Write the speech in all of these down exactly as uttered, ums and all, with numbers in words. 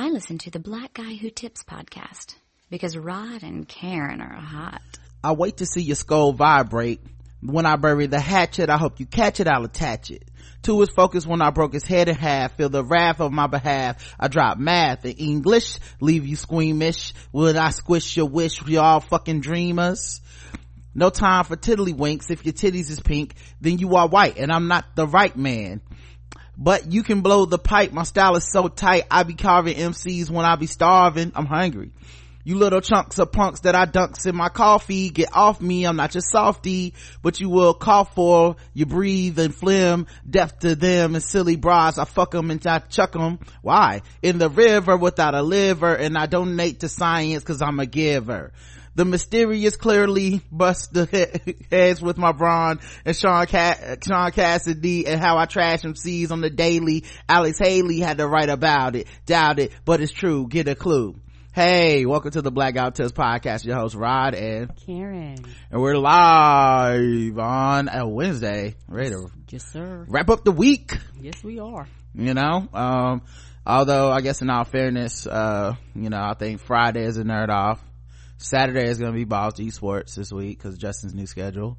I listen to the Black Guy Who Tips podcast because Rod and Karen are hot. I wait to see your skull vibrate. When I bury the hatchet, I hope you catch it, I'll attach it. To his focus when I broke his head in half. Feel the wrath of my behalf. I drop math in English. Leave you squeamish. Would I squish your wish? We all fucking dreamers. No time for tiddlywinks. If your titties is pink, then you are white. And I'm not the right man. But you can blow the pipe. My style is so tight. I be carving M Cs when I be starving. I'm hungry. You little chunks of punks that I dunks in my coffee, get off me, I'm not your softy, but you will cough for, you breathe and phlegm, deaf to them and silly bras, I fuck them and I chuck them. Why? In the river without a liver, and I donate to science cause I'm a giver. The mysterious clearly bust the he- heads with my brawn and Sean, Ca- Sean Cassidy and how I trash M Cs on the daily. Alex Haley had to write about it, doubt it, but it's true, get a clue. Hey, welcome to the Black Guy Who Tips podcast. Your host Rod and Karen, and we're live on a Wednesday, ready to yes sir wrap up the week. Yes we are. You know, um although I guess in all fairness, uh you know, I think Friday is a nerd off. Saturday is going to be Balls to Esports this week because Justin's new schedule.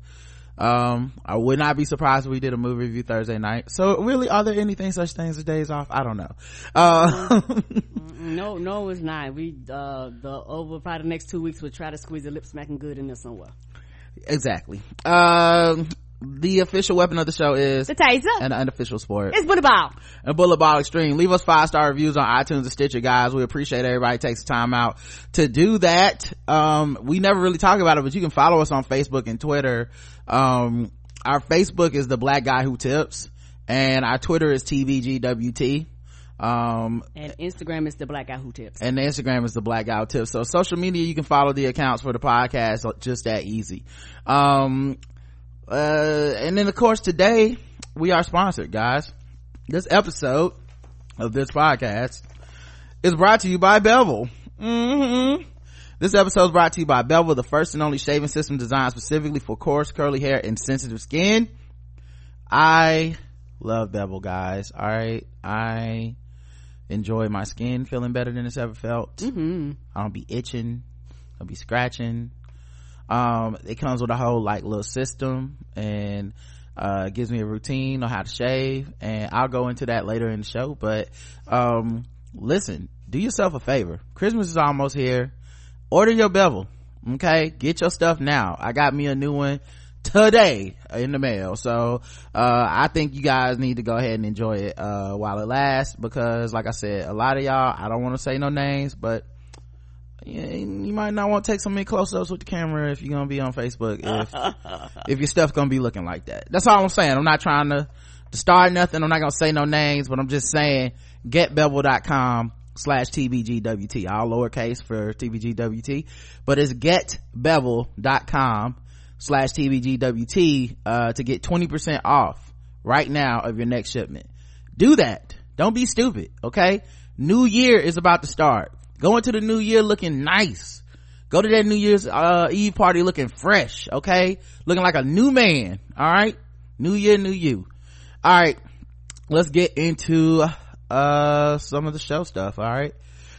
um I would not be surprised if we did a movie review Thursday night. So really, are there anything such things as days off? I don't know. uh no no it's not. We uh the over probably the next two weeks we'll try to squeeze a lip smacking good in there somewhere. Exactly. um The official weapon of the show is the taser, and the unofficial sport it's bullet ball and bullet ball extreme. Leave us five star reviews on iTunes and Stitcher, guys. We appreciate everybody takes the time out to do that. Um we never really talk about it, but you can follow us on Facebook and Twitter. Um our Facebook is the Black Guy Who Tips and our Twitter is T B G W T. Um and Instagram is the Black Guy Who Tips, and the Instagram is the Black Guy Who Tips. So social media, you can follow the accounts for the podcast, just that easy. um uh and then of course today we are sponsored, guys. This episode of this podcast is brought to you by Bevel. Mm-hmm. This episode is brought to you by Bevel, the first and only shaving system designed specifically for coarse curly hair and sensitive skin. I love Bevel, guys. All right, I enjoy my skin feeling better than it's ever felt. mm-hmm. I don't be itching, I don't be scratching. Um it comes with a whole like little system and uh gives me a routine on how to shave, and I'll go into that later in the show. But um listen, do yourself a favor. Christmas is almost here. Order your Bevel, okay? Get your stuff now. I got me a new one today in the mail, so uh I think you guys need to go ahead and enjoy it uh while it lasts, because like I said, a lot of y'all, I don't want to say no names, but yeah, you might not want to take so many close-ups with the camera if you're gonna be on Facebook if if your stuff's gonna be looking like that. That's all I'm saying. I'm not trying to, to start nothing. I'm not gonna say no names, but I'm just saying get bevel dot com slash T B G W T, all lowercase for T B G W T, but it's get bevel dot com slash T B G W T uh to get twenty percent off right now of your next shipment. Do that. Don't be stupid, okay? New year is about to start. Go into the new year looking nice. Go to that New Year's uh Eve party looking fresh, okay? Looking like a new man. All right, new year, new you. All right, let's get into uh some of the show stuff. All right,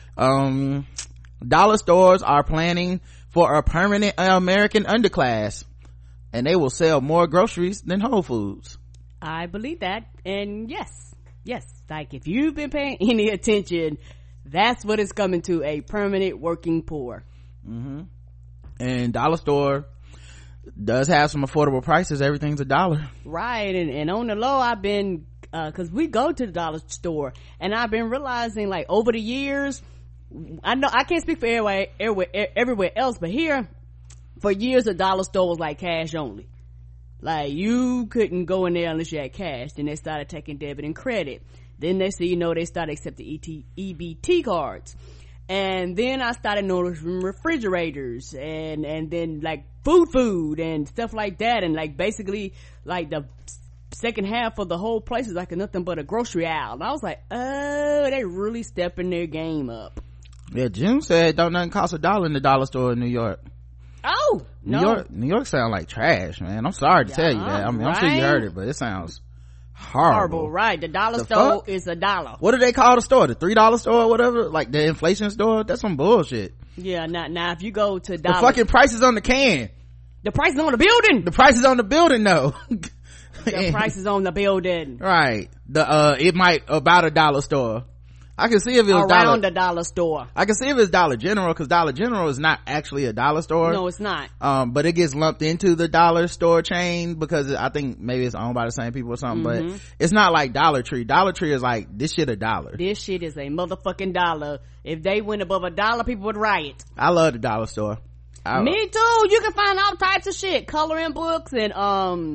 um dollar stores are planning for a permanent American underclass, and they will sell more groceries than Whole Foods. I believe that, and yes yes like if you've been paying any attention, that's what it's coming to, a permanent working poor. Mm-hmm. And dollar store does have some affordable prices. Everything's a dollar, right? And, and on the low, I've been uh because we go to the dollar store, and I've been realizing, like, over the years, I know I can't speak for everywhere everywhere, everywhere else, but here for years the dollar store was like cash only. Like, you couldn't go in there unless you had cash. Then they started taking debit and credit. Then they see, you know, they started accepting E T, E B T cards. And then I started noticing refrigerators and, and then like food food and stuff like that. And like basically like the second half of the whole place is like nothing but a grocery aisle. And I was like, oh, they really stepping their game up. Yeah, Jim said don't nothing cost a dollar in the dollar store in New York. Oh, New no. York, New York sound like trash, man. I'm sorry to yeah, tell you that. I mean, right? I'm sure you heard it, but it sounds horrible. Horrible, right? The dollar The store fuck? is a dollar. What do they call the store? The three dollar store or whatever? Like the inflation store? That's some bullshit. Yeah, now, now if you go to The dollar, fucking prices on the can. the price is on the building. The prices on the building though. The price is on the building. Right. The, uh, it might, about a dollar store. I can see if it was Around dollar. the dollar store. I can see if it's Dollar General, cause Dollar General is not actually a dollar store. No, it's not. Um, but it gets lumped into the dollar store chain because I think maybe it's owned by the same people or something, Mm-hmm. but it's not like Dollar Tree. Dollar Tree is like, this shit a dollar. This shit is a motherfucking dollar. If they went above a dollar, people would riot. I love the dollar store. I, Me too. You can find all types of shit, coloring books and um,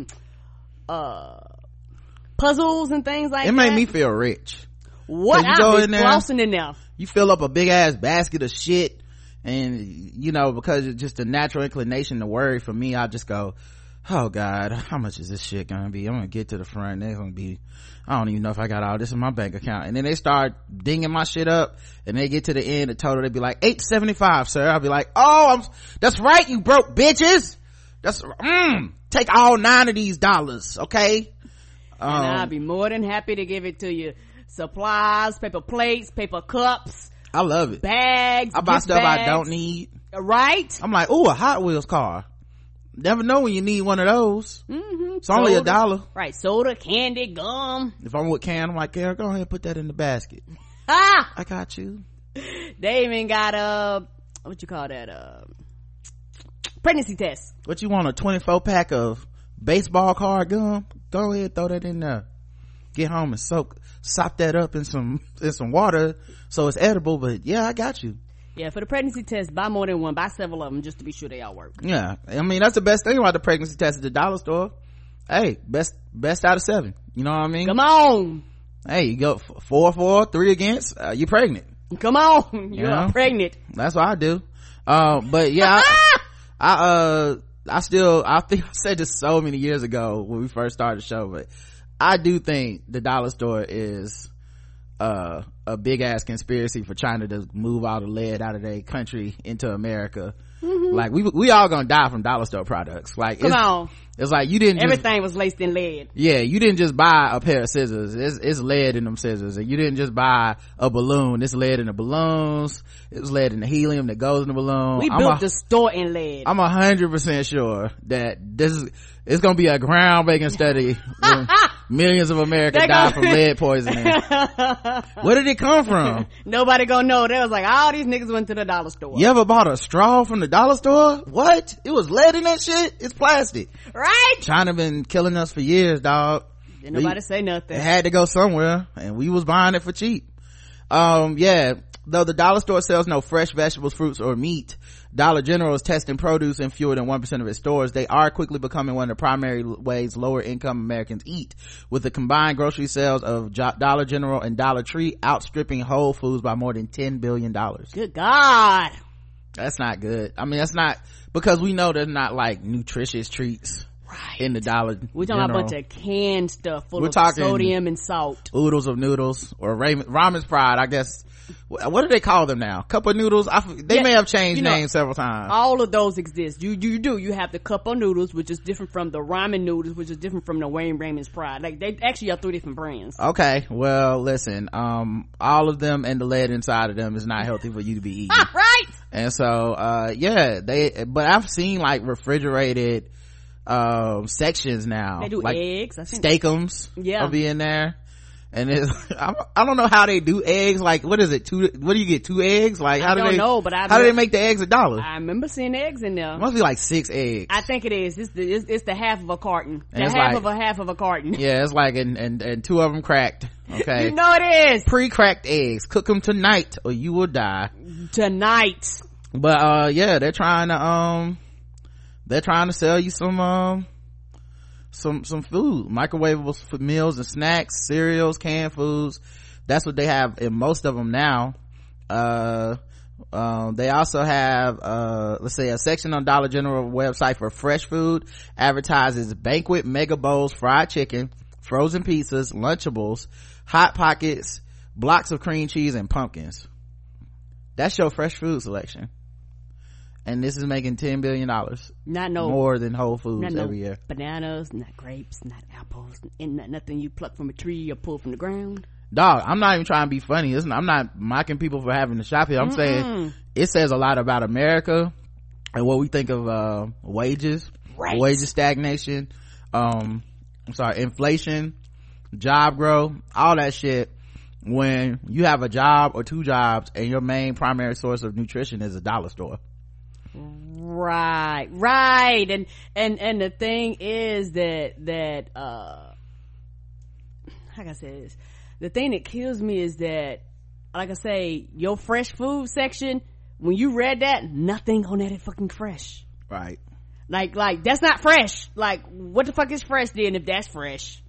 uh, puzzles and things like It that. made me feel rich. What? you go I've in been there- flossing in there. You fill up a big ass basket of shit, and you know, because it's just a natural inclination to worry for me, I just go, oh god, how much is this shit gonna be? I'm gonna get to the front and they're gonna be, I don't even know if I got all this in my bank account. And then they start dinging my shit up, and they get to the end, the total, they'd be like, eight seventy-five, sir. I'll be like, oh, I'm, that's right, you broke bitches. That's, mm, take all nine of these dollars, okay? Um, And I'd be more than happy to give it to you. Supplies, paper plates, paper cups, I love it. bags. I buy gift stuff I bags. don't need. Right? I'm like, ooh, a Hot Wheels car. Never know when you need one of those. Mm-hmm. It's only a dollar. Right. Soda, candy, gum. If I'm with Cam, I'm like, Kara, go ahead and put that in the basket. Ah! I got you. They even got a, what you call that, uh, pregnancy test. What you want, a twenty-four pack of baseball card gum? Go ahead, throw that in there. Get home and soak, sop that up in some, in some water so it's edible, but yeah, I got you. Yeah, for the pregnancy test, buy more than one, buy several of them just to be sure they all work. Yeah. I mean, that's the best thing about the pregnancy test at the dollar store. Hey, best, best out of seven. You know what I mean? Come on. Hey, you go f- four, four, three against, uh, you're pregnant. Come on. You're Yeah. pregnant. That's what I do. Um, but yeah, I, I, uh, I still, I think I said this so many years ago when we first started the show, but I do think the dollar store is, uh, a big ass conspiracy for China to move all the lead out of their country into America. Mm-hmm. Like we, we all gonna die from dollar store products. Like, Come it's, on. it's like you didn't just, Everything was laced in lead. yeah, you didn't just buy a pair of scissors. It's, it's lead in them scissors. And you didn't just buy a balloon. It's lead in the balloons. It's lead in the helium that goes in the balloon. We I'm built a, the store in lead. I'm a hundred percent sure that this is, it's gonna be a groundbreaking study when millions of Americans They die gonna- from lead poisoning. Where did it come from? Nobody gonna know. They was like, all these niggas went to the dollar store. You ever bought a straw from the dollar store? What? It was lead in that shit? It's plastic. Right? China been killing us for years, dog. Didn't nobody We- say nothing. It had to go somewhere, and we was buying it for cheap. Um, yeah, though the dollar store sells no fresh vegetables, fruits, or meat, Dollar General is testing produce in fewer than one percent of its stores. They are quickly becoming one of the primary ways lower income Americans eat, with the combined grocery sales of Jo- Dollar General and Dollar Tree outstripping Whole Foods by more than ten billion dollars. Good God. That's not good. I mean, that's not, because we know there's not like nutritious treats Right. in the Dollar We're talking about a General. bunch of canned stuff full We're of talking- sodium and salt. Oodles of noodles, or ramen, ramen's pride, I guess. Wh- what do they call them now? Cup of noodles? I, f- they Yeah, may have changed you know, names several times. All of those exist. You you do. You have the cup of noodles, which is different from the ramen noodles, which is different from the Wayne Raymond's Pride. Like, they actually are three different brands. Okay, well, listen, um, all of them and the lead inside of them is not healthy for you to be eating. Right? And so, uh, yeah, they, but I've seen like refrigerated, um, sections now. They do like eggs. I think. Steakums Yeah. will be in there. And it's, I I don't know how they do eggs. Like, what is it? Two, what do you get? Two eggs? Like, how I do don't they, know, but I how do they make the eggs a dollar? I remember seeing eggs in there. It must be like six eggs. I think it is. It's the it's, it's the half of a carton. And The it's half like- of a half of a carton. Yeah, it's like, and, and, and two of them cracked. Okay. You know it is. Pre-cracked eggs. Cook them tonight or you will die. Tonight. But, uh, yeah, they're trying to, um, they're trying to sell you some, um, some, some food. Microwavable for meals and snacks, cereals, canned foods. That's what they have in most of them now. Uh, um, they also have, uh, let's say a section on Dollar General website for fresh food advertises banquet mega bowls, fried chicken, frozen pizzas, Lunchables, Hot Pockets, blocks of cream cheese, and pumpkins. That's your fresh food selection. and this is making ten billion dollars. Not no more than Whole Foods not no every year. Bananas, not grapes, not apples, and not nothing you pluck from a tree or pull from the ground. Dog, I'm not even trying to be funny. Listen, I'm not mocking people for having to shop here. I'm Mm-mm. saying it says a lot about America and what we think of uh wages, right. wages stagnation, um I'm sorry, inflation, job growth, all that shit. When you have a job or two jobs and your main primary source of nutrition is a dollar store. Right, right. And and and the thing is that that uh how can I say this? The thing that kills me is that, like I say, your fresh food section, when you read that, nothing on that is fucking fresh. Right. Like like that's not fresh. Like what the fuck is fresh then if that's fresh?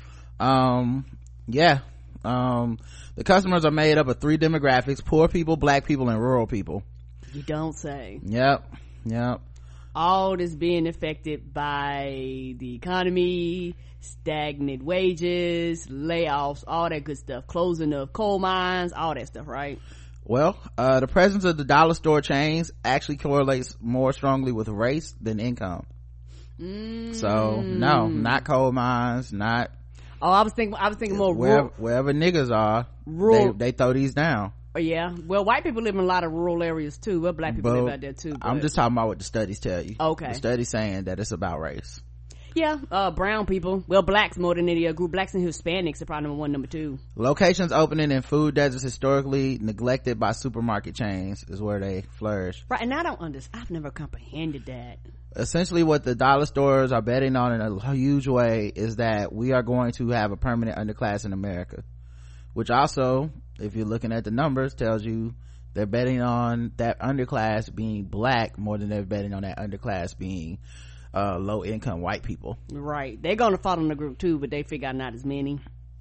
Um yeah. Um the customers are made up of three demographics: poor people, black people, and rural people. You don't say. Yep. Yep. All this being affected by the economy, stagnant wages, layoffs, all that good stuff, closing of coal mines, all that stuff, right? Well, uh the presence of the dollar store chains actually correlates more strongly with race than income. Mm. So no, not coal mines, not oh I was thinking I was thinking more wherever, rural, wherever niggas are, rural. They, they throw these down. Oh yeah, well white people live in a lot of rural areas too. Well, black people but live out there too, but I'm just talking about what the studies tell you. Okay, the study's saying that it's about race. Yeah, uh brown people, well blacks more than any other group. Blacks and Hispanics are probably number one, number two. Locations opening in food deserts historically neglected by supermarket chains is where they flourish. Right, and I don't understand, I've never comprehended that. Essentially what the dollar stores are betting on in a huge way is that we are going to have a permanent underclass in America, which also, if you're looking at the numbers, tells you they're betting on that underclass being black more than they're betting on that underclass being uh low income white people. Right, they're gonna fall in the group too, but they figure out not as many.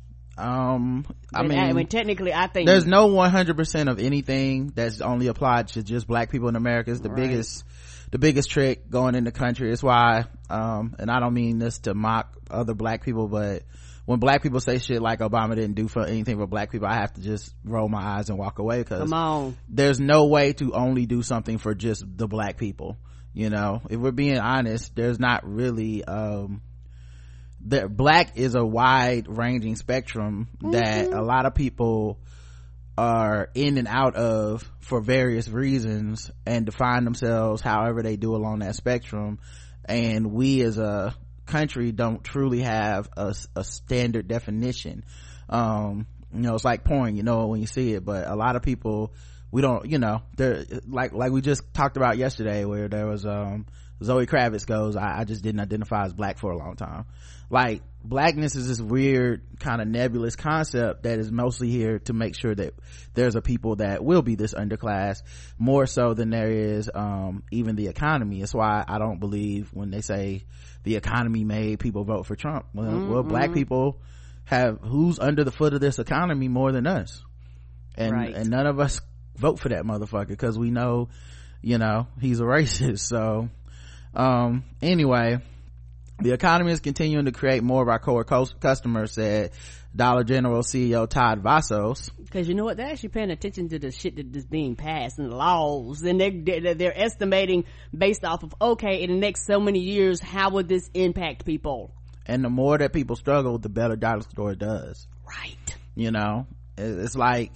um I but mean I mean technically I think there's no one hundred percent of anything that's only applied to just black people in America. Is the right. biggest the biggest trick going in the country. It's why um and I don't mean this to mock other black people, but when black people say shit like Obama didn't do for anything for black people, I have to just roll my eyes and walk away, because come on, there's no way to only do something for just the black people. You know, if we're being honest, there's not really um the black is a wide ranging spectrum mm-hmm. that a lot of people are in and out of for various reasons and define themselves however they do along that spectrum, and we as a country don't truly have a, a standard definition. Um you know, it's like porn, you know when you see it, but a lot of people, we don't, you know, they're like like we just talked about yesterday, where there was um Zoe Kravitz goes, I, I just didn't identify as black for a long time. Like, blackness is this weird kind of nebulous concept that is mostly here to make sure that there's a people that will be this underclass, more so than there is um even the economy. It's why I don't believe when they say the economy made people vote for Trump. Well, mm-hmm. well black people have, who's under the foot of this economy more than us, and right. and none of us vote for that motherfucker because we know, you know, he's a racist. So um anyway, the economy is continuing to create more of our core customers, said Dollar General C E O Todd Vasos. Because you know what, they're actually paying attention to the shit that is being passed and the laws, and they're, they're they're estimating based off of, okay, in the next so many years, how would this impact people? And the more that people struggle, the better dollar store does. Right. You know, it's like,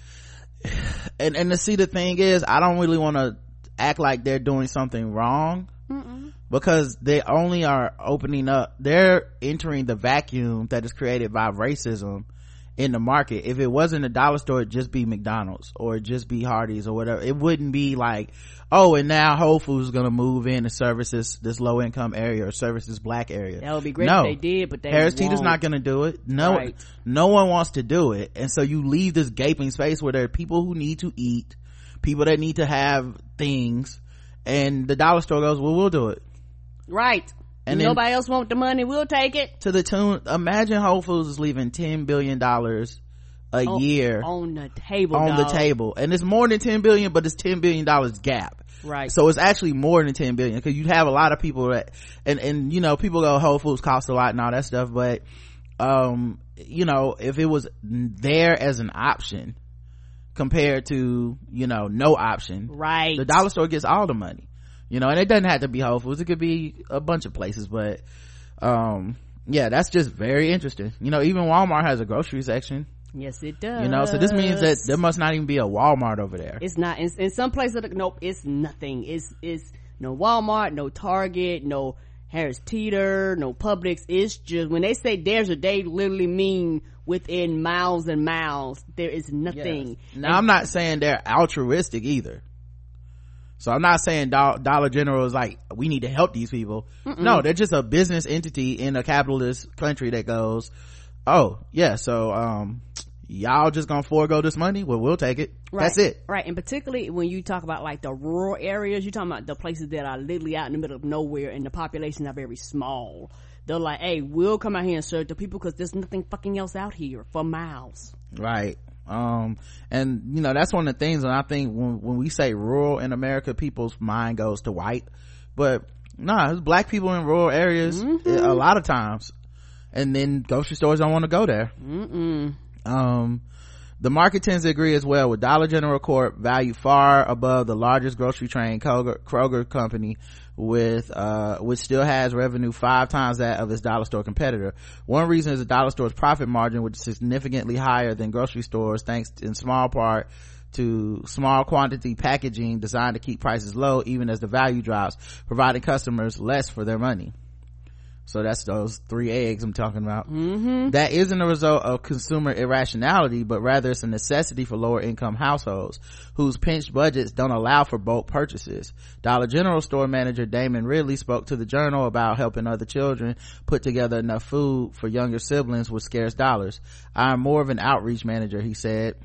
and and to see, the thing is, I don't really want to act like they're doing something wrong. Mm-mm. Because they only are opening up, they're entering the vacuum that is created by racism in the market. If it wasn't a dollar store, it'd just be McDonald's or it'd just be Hardee's or whatever. It wouldn't be like, oh, and now Whole Foods is going to move in and service this, this low income area or service this black area. That would be great no. if they did, but they Harris won't. Teeter's not going to do it. No, right. no one wants to do it. And so you leave this gaping space where there are people who need to eat, people that need to have things, and the dollar store goes, well, we'll do it. Right. And nobody else want the money, we'll take it. To the tune, imagine Whole Foods is leaving ten billion dollars a on, year on the table on dog. the table, and it's more than ten billion, but it's ten billion dollars gap. Right. So it's actually more than ten billion, because you have a lot of people that, and and you know, people go, Whole Foods costs a lot and all that stuff, but um you know, if it was there as an option compared to, you know, no option, right, the dollar store gets all the money. you know, and it doesn't have to be Whole Foods, it could be a bunch of places, but um yeah, that's just very interesting. You know, even Walmart has a grocery section. Yes, it does. You know, so this means that there must not even be a Walmart over there. It's not. In, in some places, nope, it's nothing. It's it's no Walmart, no Target, no Harris Teeter, no Publix. It's just, when they say there's a, they literally mean within miles and miles. There is nothing. Yes. Now, and I'm not saying they're altruistic either. So I'm not saying Do- Dollar General is like, we need to help these people. Mm-mm. No, they're just a business entity in a capitalist country that goes, oh yeah, so um y'all just gonna forego this money? Well, we'll take it. Right. That's it. Right. And particularly when you talk about like the rural areas, you're talking about the places that are literally out in the middle of nowhere and the population are very small. They're like, hey, we'll come out here and serve the people because there's nothing fucking else out here for miles. Right. Um and you know, that's one of the things, and I think when when we say rural in America, people's mind goes to white, but nah, there's black people in rural areas mm-hmm. a lot of times, and then grocery stores don't want to go there. Mm-mm. Um, the market tends to agree as well, with Dollar General Corp valued far above the largest grocery chain Kroger, Kroger company, with uh which still has revenue five times that of its dollar store competitor. One reason is the dollar store's profit margin, which is significantly higher than grocery stores, thanks in small part to small quantity packaging designed to keep prices low even as the value drops, providing customers less for their money. So that's those three eggs I'm talking about. Mm-hmm. That isn't a result of consumer irrationality, but rather it's a necessity for lower income households whose pinched budgets don't allow for bulk purchases. Dollar General store manager Damon Ridley spoke to the Journal about helping other children put together enough food for younger siblings with scarce dollars. I'm more of an outreach manager, he said.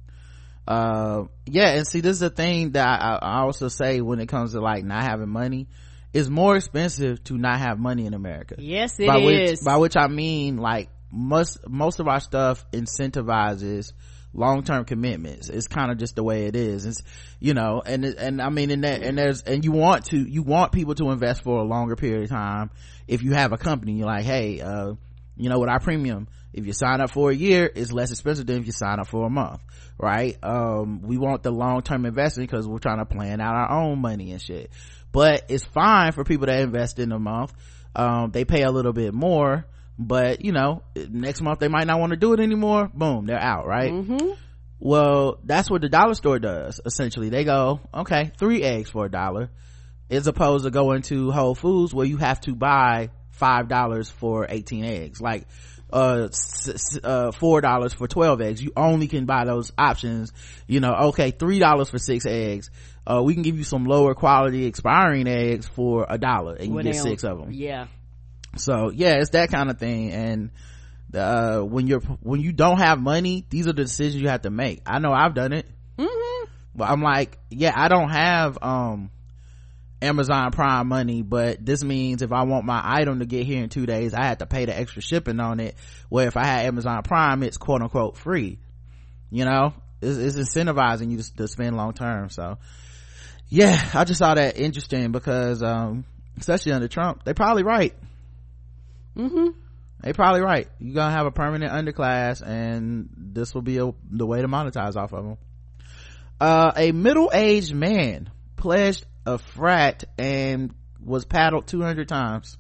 Uh, yeah, and see, this is the thing that I, I also say when it comes to like not having money. It's more expensive to not have money in America. Yes, it by is. Which, by which I mean, like, most, most of our stuff incentivizes long-term commitments. It's kind of just the way it is. It's, you know, and, and I mean, in that, and there's, and you want to, you want people to invest for a longer period of time. If you have a company, you're like, hey, uh, you know, with our premium, if you sign up for a year, it's less expensive than if you sign up for a month, right? Um, we want the long-term investment because we're trying to plan out our own money and shit. But it's fine for people that invest in a month. Um, they pay a little bit more, but you know, next month they might not want to do it anymore. Boom, they're out, right? Mm-hmm. Well, that's what the dollar store does. Essentially, they go, okay, three eggs for a dollar, as opposed to going to Whole Foods where you have to buy five dollars for eighteen eggs. Like, uh, uh, four dollars for twelve eggs. You only can buy those options. You know, okay, three dollars for six eggs. Uh, we can give you some lower quality expiring eggs for a dollar and you when get six of them. Yeah. So yeah, it's that kind of thing. And, uh, when you're, when you don't have money, these are the decisions you have to make. I know I've done it. Mm-hmm. But I'm like, yeah, I don't have, um, Amazon Prime money, but this means if I want my item to get here in two days, I had to pay the extra shipping on it. Where if I had Amazon Prime, it's quote unquote free. You know, it's, it's incentivizing you to, to spend long term. So, yeah, I just saw that interesting because, um, especially under Trump, they probably right. Mm-hmm. They probably right. You're gonna have a permanent underclass and this will be a, the way to monetize off of them. Uh, a middle-aged man pledged a frat and was paddled two hundred times.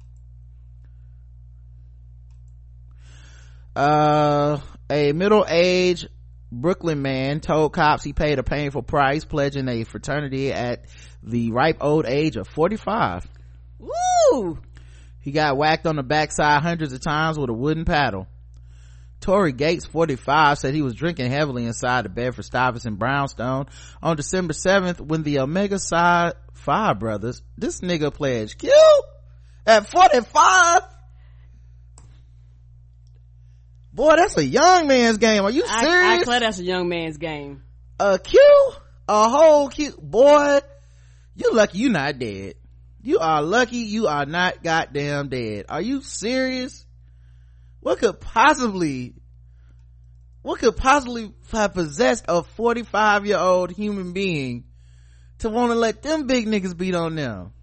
Uh, a middle-aged Brooklyn man told cops he paid a painful price pledging a fraternity at the ripe old age of forty-five. Woo! He got whacked on the backside hundreds of times with a wooden paddle. Tory Gates, forty-five, said he was drinking heavily inside the Bedford Stuyvesant brownstone on December seventh when the Omega Psi Phi brothers, this nigga pledged Q at forty-five. Boy, that's a young man's game. Are you serious? I, I declare that's a young man's game. A Q? A whole Q? Boy, you lucky you not dead. You are lucky you are not goddamn dead. Are you serious? What could possibly, what could possibly have possessed a forty-five year old human being to want to let them big niggas beat on them?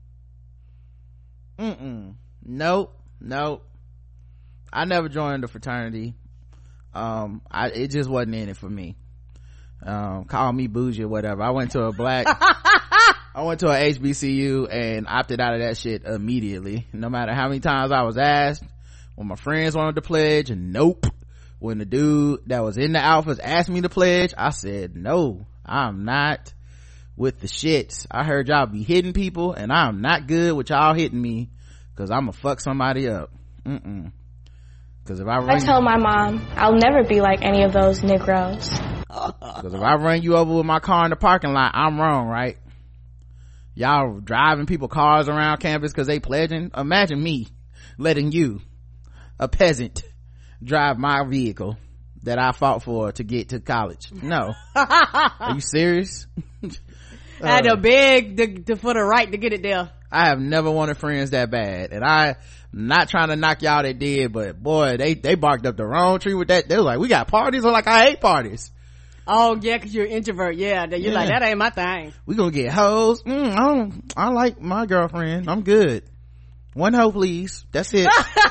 Mm-mm. Nope. Nope. I never joined a fraternity. Um, I, it just wasn't in it for me. Um, call me bougie or whatever. I went to a black, I went to a H B C U and opted out of that shit immediately. No matter how many times I was asked, when my friends wanted to pledge, nope. When the dude that was in the Alphas asked me to pledge, I said, no, I'm not with the shits. I heard y'all be hitting people and I'm not good with y'all hitting me because I'm gonna fuck somebody up. Mm-mm. Because if I run I told my mom I'll never be like any of those Negroes. Because if I run you over with my car in the parking lot, I'm wrong, right? Y'all driving people cars around campus because they pledging. Imagine me letting you, a peasant, drive my vehicle that I fought for to get to college. No. Are you serious? I had to beg the, the, for the right to get it there. I have never wanted friends that bad, and I not trying to knock y'all that did, but boy, they they barked up the wrong tree with that. They were like, we got parties. I'm like, I hate parties. Oh yeah, because you're an introvert. Yeah, you're yeah. like, that ain't my thing. We gonna get hoes. Mm, I don't I like my girlfriend. I'm good. One hoe please, that's it.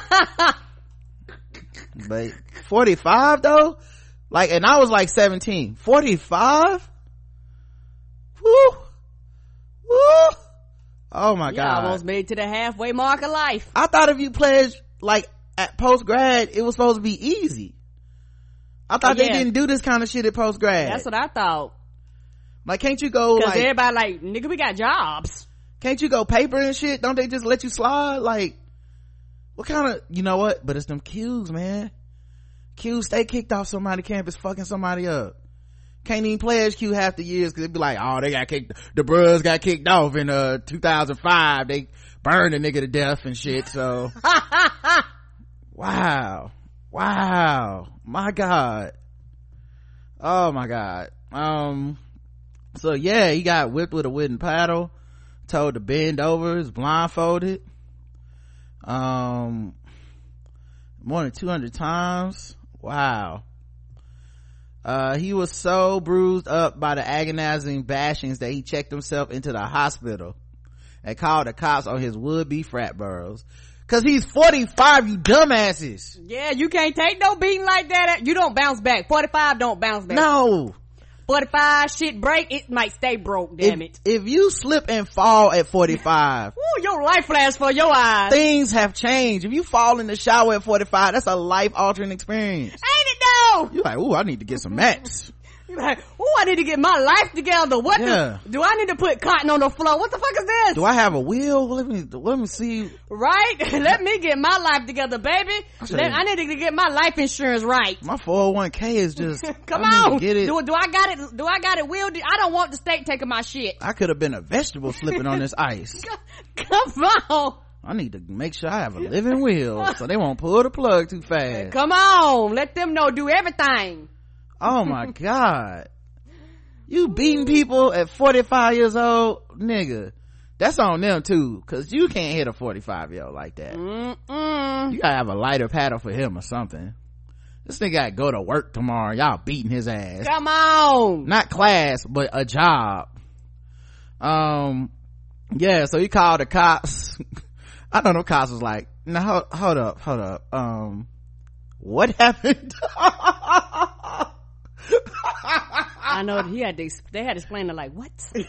But forty-five though, like, and I was like seventeen. forty-five? Woo woo. Oh my yeah, god, almost made it to the halfway mark of life. I thought if you pledged like at post grad it was supposed to be easy. I thought oh, yeah. they didn't do this kind of shit at post grad. That's what I thought. Like, can't you go because like, everybody like, nigga, we got jobs. Can't you go paper and shit? Don't they just let you slide? Like, what kind of, you know what, but it's them Qs, man. Qs stay kicked off somebody campus fucking somebody up. Can't even pledge Q half the years because it'd be like, oh, they got kicked, the bros got kicked off in uh two thousand five. They burned a nigga to death and shit. So wow, wow, my god, oh my god. Um so yeah, he got whipped with a wooden paddle, told to bend over, is blindfolded um more than two hundred times. Wow. Uh, he was so bruised up by the agonizing bashings that he checked himself into the hospital and called the cops on his would-be frat bros. Cause he's forty-five, you dumbasses. Yeah, you can't take no beating like that. You don't bounce back. forty-five don't bounce back. No. forty-five shit break, it might stay broke, damn if, it. If you slip and fall at forty-five. Ooh, your life flash for your eyes. Things have changed. If you fall in the shower at forty-five, that's a life-altering experience. Ain't it though? You're like, ooh, I need to get some mats. You're like, ooh, I need to get my life together. What yeah. the, do I need to put cotton on the floor? What the fuck is this? Do I have a wheel? Let me, let me see. Right? Let me get my life together, baby. I, Let, I need to get my life insurance right. My four oh one k is just, come I on. Need to get it. Do, do I got it? Do I got it wheeled? I don't want the state taking my shit. I could have been a vegetable slipping on this ice. Come on. I need to make sure I have a living wheel so they won't pull the plug too fast. Come on. Let them know. Do everything. Oh my god. You beating people at forty-five years old, nigga. That's on them too, cause you can't hit a forty-five year old like that. Mm-mm. You gotta have a lighter paddle for him or something. This nigga gotta go to work tomorrow. Y'all beating his ass. Come on. Not class, but a job. Um, yeah, so he called the cops. I don't know, cops was like, no, hold, hold up, hold up. Um, what happened? I know he had to, they had to explain it like, what?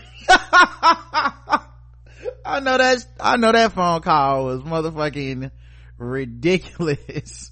I know that, I know that phone call was motherfucking ridiculous.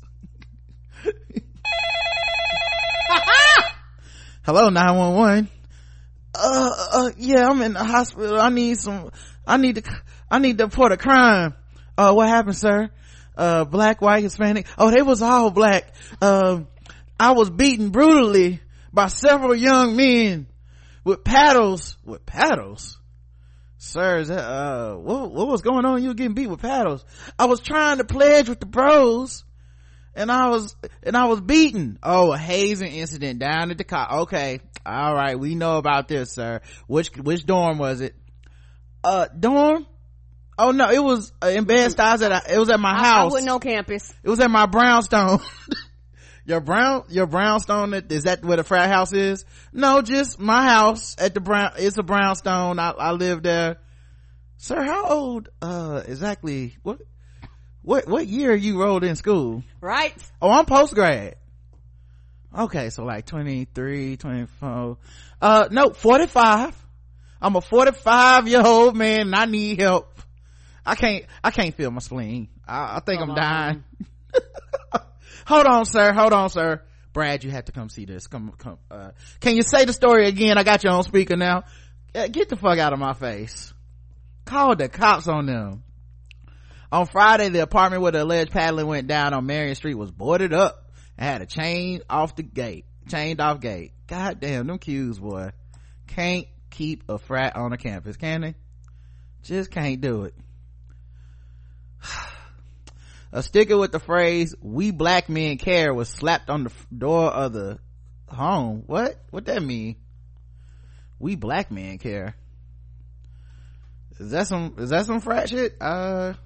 Hello, nine one one. Uh, uh, yeah, I'm in the hospital. I need some, I need to, I need to report a crime. Uh, what happened, sir? Uh, black, white, Hispanic. Oh, they was all black. Um, I was beaten brutally by several young men with paddles. With paddles? Sir, is that, uh, what, what was going on? You were getting beat with paddles. I was trying to pledge with the bros and I was, and I was beaten. Oh, a hazing incident down at the co- okay. All right. We know about this, sir. Which, which dorm was it? Uh, dorm? Oh no, it was uh, in Bed-Stuy. At it was at my I, house. I wasn't on campus. It was at my brownstone. Your brown, your brownstone, is that where the frat house is? No, just my house at the brown, it's a brownstone. I, I live there. Sir, how old, uh, exactly, what, what, what year you rolled in school? Right. Oh, I'm post-grad. Okay, so like twenty-three, twenty-four, uh, no, forty-five. I'm a forty-five year old man and I need help. I can't, I can't feel my spleen. I, I think Hold I'm dying. Hold on, sir. Hold on, sir. Brad, you have to come see this. Come, come, uh, can you say the story again? I got you on speaker now. Get the fuck out of my face. Call the cops on them. On Friday, the apartment where the alleged paddling went down on Marion Street was boarded up and had a chain off the gate, chained off gate. God damn, them Qs, boy. Can't keep a frat on a campus, can they? Just can't do it. A sticker with the phrase, "We black men care," was slapped on the door of the home. What? What that mean? We black men care. Is that some, is that some frat shit? Uh,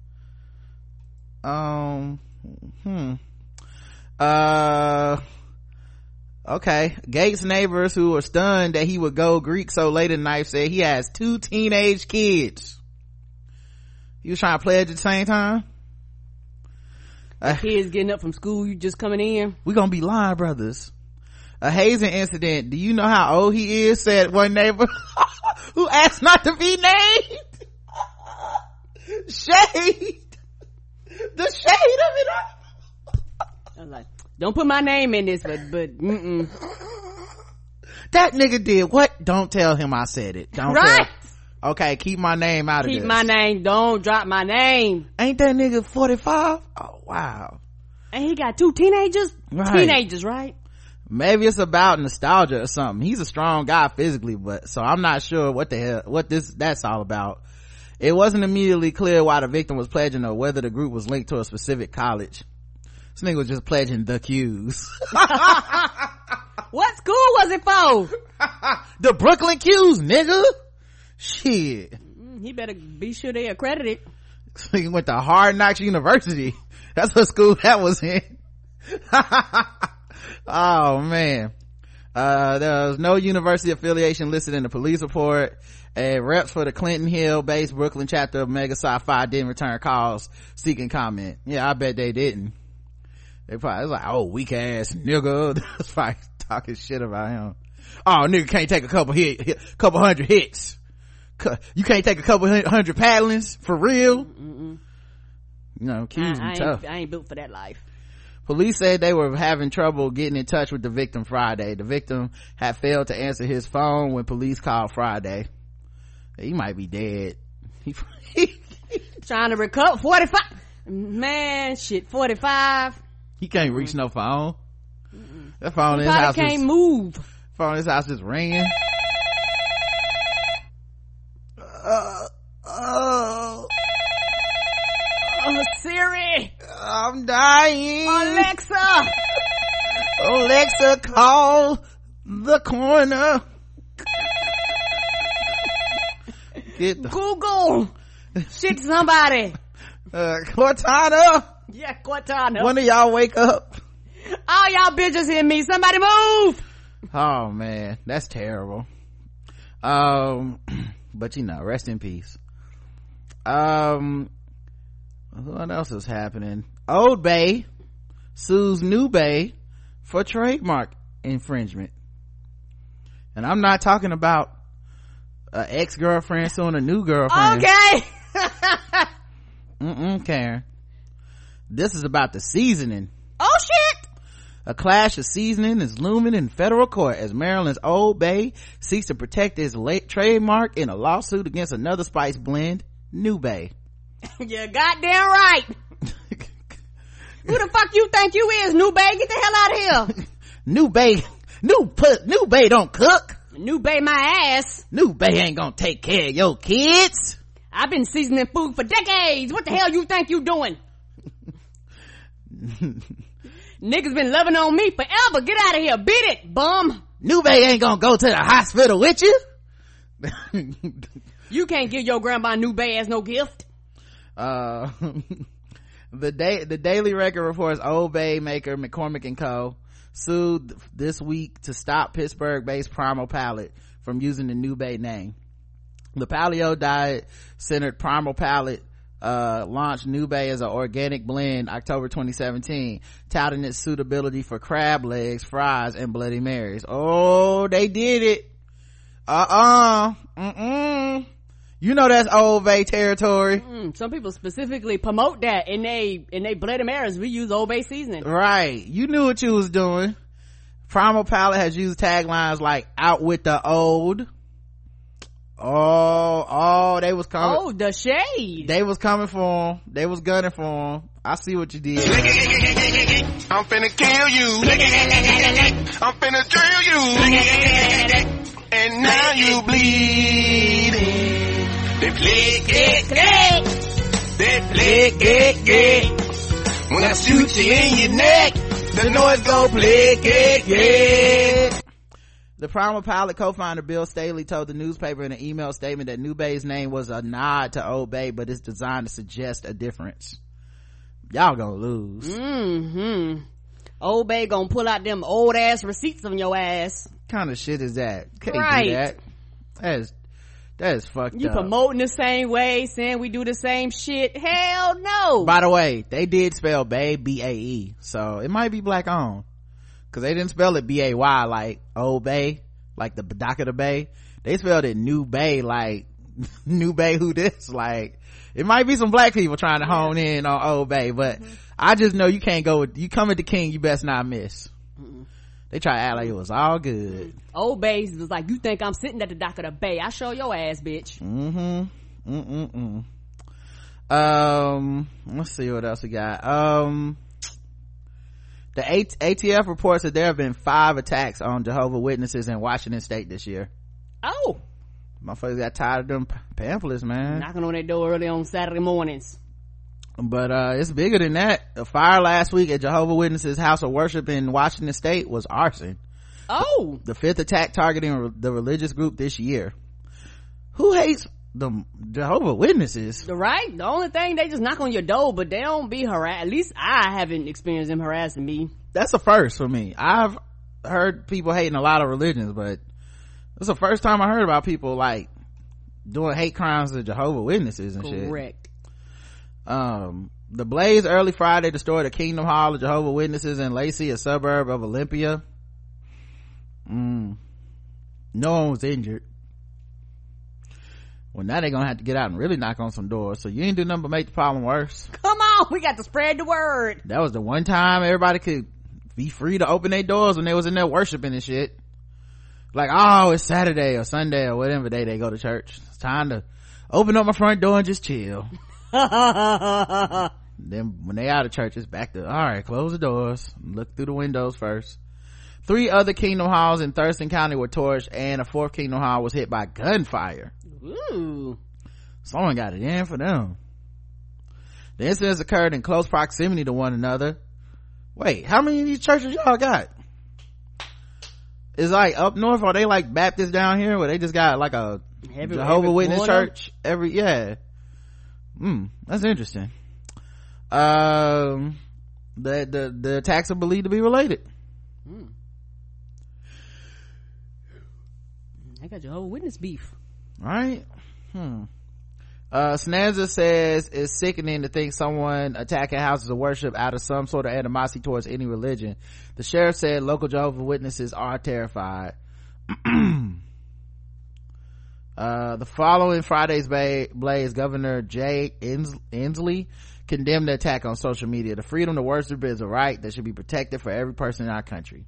um, hmm. Uh, okay. Gates' neighbors who were stunned that he would go Greek so late at night said he has two teenage kids. You was trying to play at the same time? Uh, kids getting up from school, you just coming in. We gonna be lying brothers. A hazing incident. Do you know how old he is? Said one neighbor who asked not to be named. Shade. The shade of it all. I was like, don't put my name in this, but but mm-mm. That nigga did what? Don't tell him I said it. Don't right. Tell. Okay, keep my name out keep of this. Keep my name. Don't drop my name. Ain't that nigga forty-five? Oh wow. And he got two teenagers. Right. Teenagers, right? Maybe it's about nostalgia or something. He's a strong guy physically, but so I'm not sure what the hell what this that's all about. It wasn't immediately clear why the victim was pledging or whether the group was linked to a specific college. This nigga was just pledging the Qs. What school was it for? The Brooklyn Qs, nigga. Shit. He better be sure they accredited. He went to Hard Knocks University. That's what school that was in. Oh man. Uh, there was no university affiliation listed in the police report. And reps for the Clinton Hill based Brooklyn chapter of Mega Psi Phi didn't return calls seeking comment. Yeah, I bet they didn't. They probably was like, oh, weak ass nigga. That's probably talking shit about him. Oh, nigga can't take a couple hit, hit couple hundred hits. You can't take a couple hundred paddlings for real. Mm-mm. You know, Q's I, I tough. Ain't, I ain't built for that life. Police said they were having trouble getting in touch with the victim Friday. The victim had failed to answer his phone when police called Friday. He might be dead. He, trying to recover. forty-five man, shit, forty-five. He can't reach mm-hmm. no phone. Mm-mm. That phone in his house can't is, move. Phone in his house is ringing. Uh, oh. Oh, Siri. I'm dying. Alexa. Alexa, call the coroner. Get the Google. Shit, somebody. Uh, Cortana. Yeah, Cortana. When do y'all wake up? All y'all bitches hear me. Somebody move. Oh man, that's terrible. Um, but you know, rest in peace. Um, what else is happening? Old Bay sues New Bay for trademark infringement. And I'm not talking about an ex-girlfriend suing a new girlfriend. Okay. Mm-mm, Karen. This is about the seasoning. Oh shit. A clash of seasoning is looming in federal court as Maryland's Old Bay seeks to protect its late trademark in a lawsuit against another spice blend, New Bay. You're goddamn right. Who the fuck you think you is, New Bay? Get the hell out of here. New Bay, New put, New Bay don't cook. New Bay my ass. New Bay ain't gonna take care of your kids. I've been seasoning food for decades. What the hell you think you doing? Niggas been loving on me forever. Get out of here. Beat it, bum. New Bay ain't gonna go to the hospital with you. You can't give your grandma New Bay as no gift. Uh, the day, the Daily Record reports Old Bay maker McCormick and Co. sued this week to stop Pittsburgh-based Primal Palate from using the New Bay name. The paleo diet centered Primal Palate uh launched New Bay as an organic blend October twenty seventeen, touting its suitability for crab legs, fries, and Bloody Marys. Oh, they did it. uh-uh mm-mm you know that's Old Bay territory. Mm, some people specifically promote that in they in they Bloody Marys. We use Old Bay seasoning. Right, you knew what you was doing. Primal Palette has used taglines like "out with the old." Oh, oh, they was coming. Oh, the shade. They was coming for him. They was gunning for him. I see what you did. I'm finna kill you. I'm finna drill you. And now you bleeding. They flick it, they flick it, yeah. When I shoot you in your neck, the noise gon' flick it, yeah. The Primal Pilot co-founder Bill Staley told the newspaper in an email statement that New Bay's name was a nod to Old Bay, but it's designed to suggest a difference. Y'all gonna lose. Mm-hmm. Old Bay gonna pull out them old ass receipts on your ass. What kind of shit is that? Can't right. do that. That is, that is fucked you up. You promoting the same way, saying we do the same shit? Hell no. By the way, they did spell Bay B A E, so it might be black owned. Cause they didn't spell it B A Y like Old Bay, like the dock of the bay. They spelled it New Bay like New Bay who this, like it might be some black people trying to hone in on Old Bay, but mm-hmm. I just know you can't go with, you come at the king, you best not miss. Mm-hmm. They try to act like it was all good. Mm-hmm. Old Bay was like, you think I'm sitting at the dock of the bay? I show your ass, bitch. Mm-hmm. Mm-mm-mm. Um, let's see what else we got. Um, the A T F reports that there have been five attacks on Jehovah's Witnesses in Washington state this year. Oh. Motherfuckers got tired of them pamphlets, man. Knocking on their door early on Saturday mornings. But, uh, it's bigger than that. A fire last week at Jehovah's Witnesses house of worship in Washington state was arson. Oh. The fifth attack targeting the religious group this year. Who hates the Jehovah's Witnesses? Right? The only thing, they just knock on your door, but they don't be harassed. At least I haven't experienced them harassing me. That's a first for me. I've heard people hating a lot of religions, but it's the first time I heard about people like doing hate crimes to Jehovah's Witnesses and Correct. shit. Correct. Um, the blaze early Friday destroyed a Kingdom Hall of Jehovah's Witnesses in Lacey, a suburb of Olympia. Mm. No one was injured. Well, now they're gonna have to get out and really knock on some doors, so you ain't do nothing but make the problem worse. Come on, we got to spread the word. That was the one time everybody could be free to open their doors when they was in there worshiping and shit. Like, oh, it's Saturday or Sunday or whatever day they go to church. It's time to open up my front door and just chill. Then when they out of church, it's back to, all right, close the doors, look through the windows first. Three other Kingdom Halls in Thurston County were torched, and a fourth Kingdom Hall was hit by gunfire. Ooh. Someone got it in for them. The incidents occurred in close proximity to one another. Wait, how many of these churches y'all got? It's like up north, are they like Baptists down here where they just got like a every, Jehovah's every Witness corner? Church every, yeah. Hmm, that's interesting. Um, the, the, the attacks are believed to be related. Hmm. I got Jehovah's Witness beef. Right? Hmm. Uh, Snanza says it's sickening to think someone attacking houses of worship out of some sort of animosity towards any religion. The sheriff said local Jehovah's Witnesses are terrified. uh, the following Friday's blaze, Governor Jay Ins- Inslee condemned the attack on social media. The freedom to worship is a right that should be protected for every person in our country.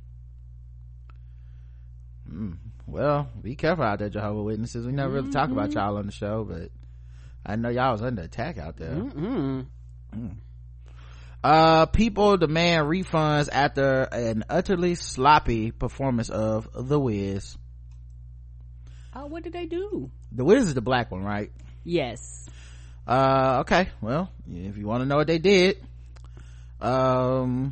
Mm. Well, be careful out there, Jehovah's Witnesses. We never really mm-hmm. talk about y'all on the show, but I know y'all was under attack out there. Mm-hmm. Mm. Uh, people demand refunds after an utterly sloppy performance of The Wiz. Oh, what did they do? The Wiz is the black one, right? Yes. Uh, okay. Well, if you want to know what they did, um,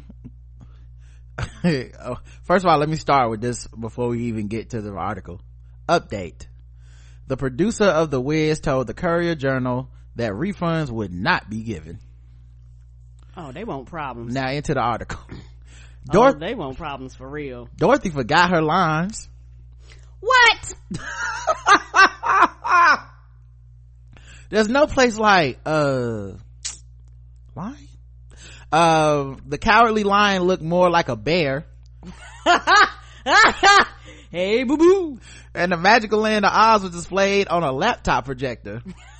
first of all, let me start with this before we even get to the article. Update. The producer of The Wiz told the Courier Journal that refunds would not be given. Oh, they want problems. Now into the article. Dor- oh, they want problems for real. Dorothy forgot her lines. What? There's no place like, uh, lion? Uh, the cowardly lion looked more like a bear. Hey, boo boo. And the magical land of Oz was displayed on a laptop projector.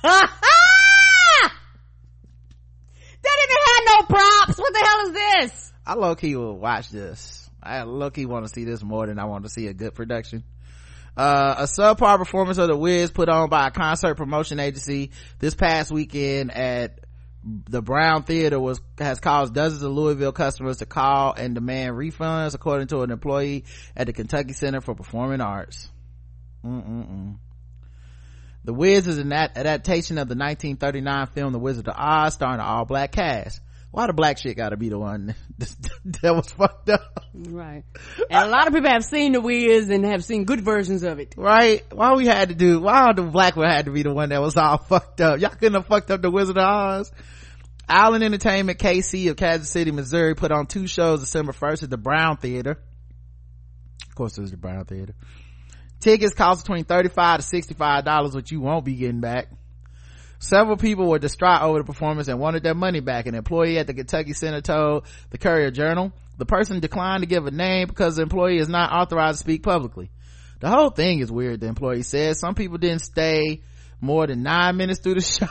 That didn't have no props. What the hell is this? I low-key will watch this. I low-key want to see this more than I want to see a good production. Uh, a subpar performance of The Wiz put on by a concert promotion agency this past weekend at the Brown Theater was has caused dozens of Louisville customers to call and demand refunds, according to an employee at the Kentucky Center for Performing Arts. Mm-mm-mm. The Wiz is an adaptation of the nineteen thirty-nine film The Wizard of Oz, starring an all-black cast. Why the black shit gotta be the one that was fucked up? Right. And a lot of people have seen The Wiz and have seen good versions of it. Right. Why we had to do, why the black one had to be the one that was all fucked up? Y'all couldn't have fucked up The Wizard of Oz. Island Entertainment K C of Kansas City, Missouri put on two shows December first at the Brown Theater. Of course it was the Brown Theater. Tickets cost between thirty-five to sixty-five dollars, which you won't be getting back. Several people were distraught over the performance and wanted their money back. An employee at the Kentucky Center told the Courier Journal the person declined to give a name because the employee is not authorized to speak publicly. The whole thing is weird, the employee says. Some people didn't stay more than nine minutes through the show.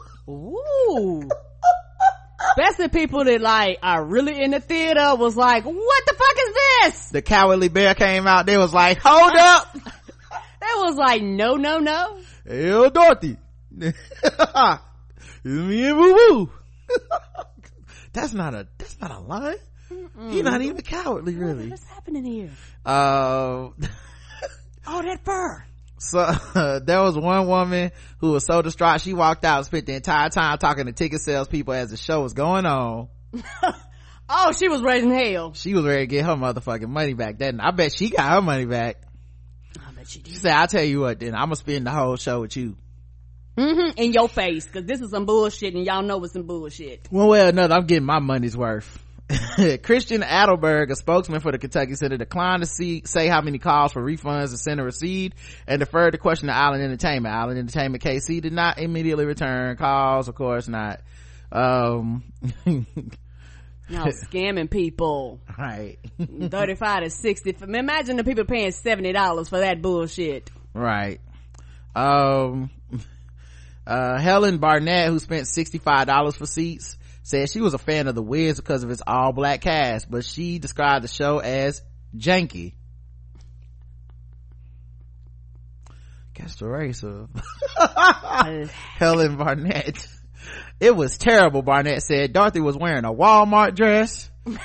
Ooh. Especially people that like are really in the theater was like, what the fuck is this? The Cowardly Bear came out. They was like, hold up. They was like, no, no, no. Hey, Dorothy. It's me and Boo Boo. That's not a, that's not a line. Mm-mm. You're not even cowardly, really. What's happening here? Uh, oh, that fur. So uh, there was one woman who was so distraught she walked out and spent the entire time talking to ticket salespeople as the show was going on. Oh, she was raising hell. She was ready to get her motherfucking money back. Then I bet she got her money back. I bet she did. She said, "I'll tell you what, then I'm gonna spend the whole show with you." Mm-hmm. In your face, because this is some bullshit, and y'all know it's some bullshit. One way or another, I'm getting my money's worth. Christian Adelberg, a spokesman for the Kentucky Center, declined to see, say how many calls for refunds the center received and deferred the question to Island Entertainment. Island Entertainment K C did not immediately return calls, of course not. Um, Y'all scamming people. Right. thirty-five to sixty. Imagine the people paying seventy dollars for that bullshit. Right. Um, uh, Helen Barnett, who spent sixty-five dollars for seats, said she was a fan of The Wiz because of its all-black cast, but she described the show as janky. Catch the race of Helen Barnett. It was terrible, Barnett said. Dorothy was wearing a Walmart dress.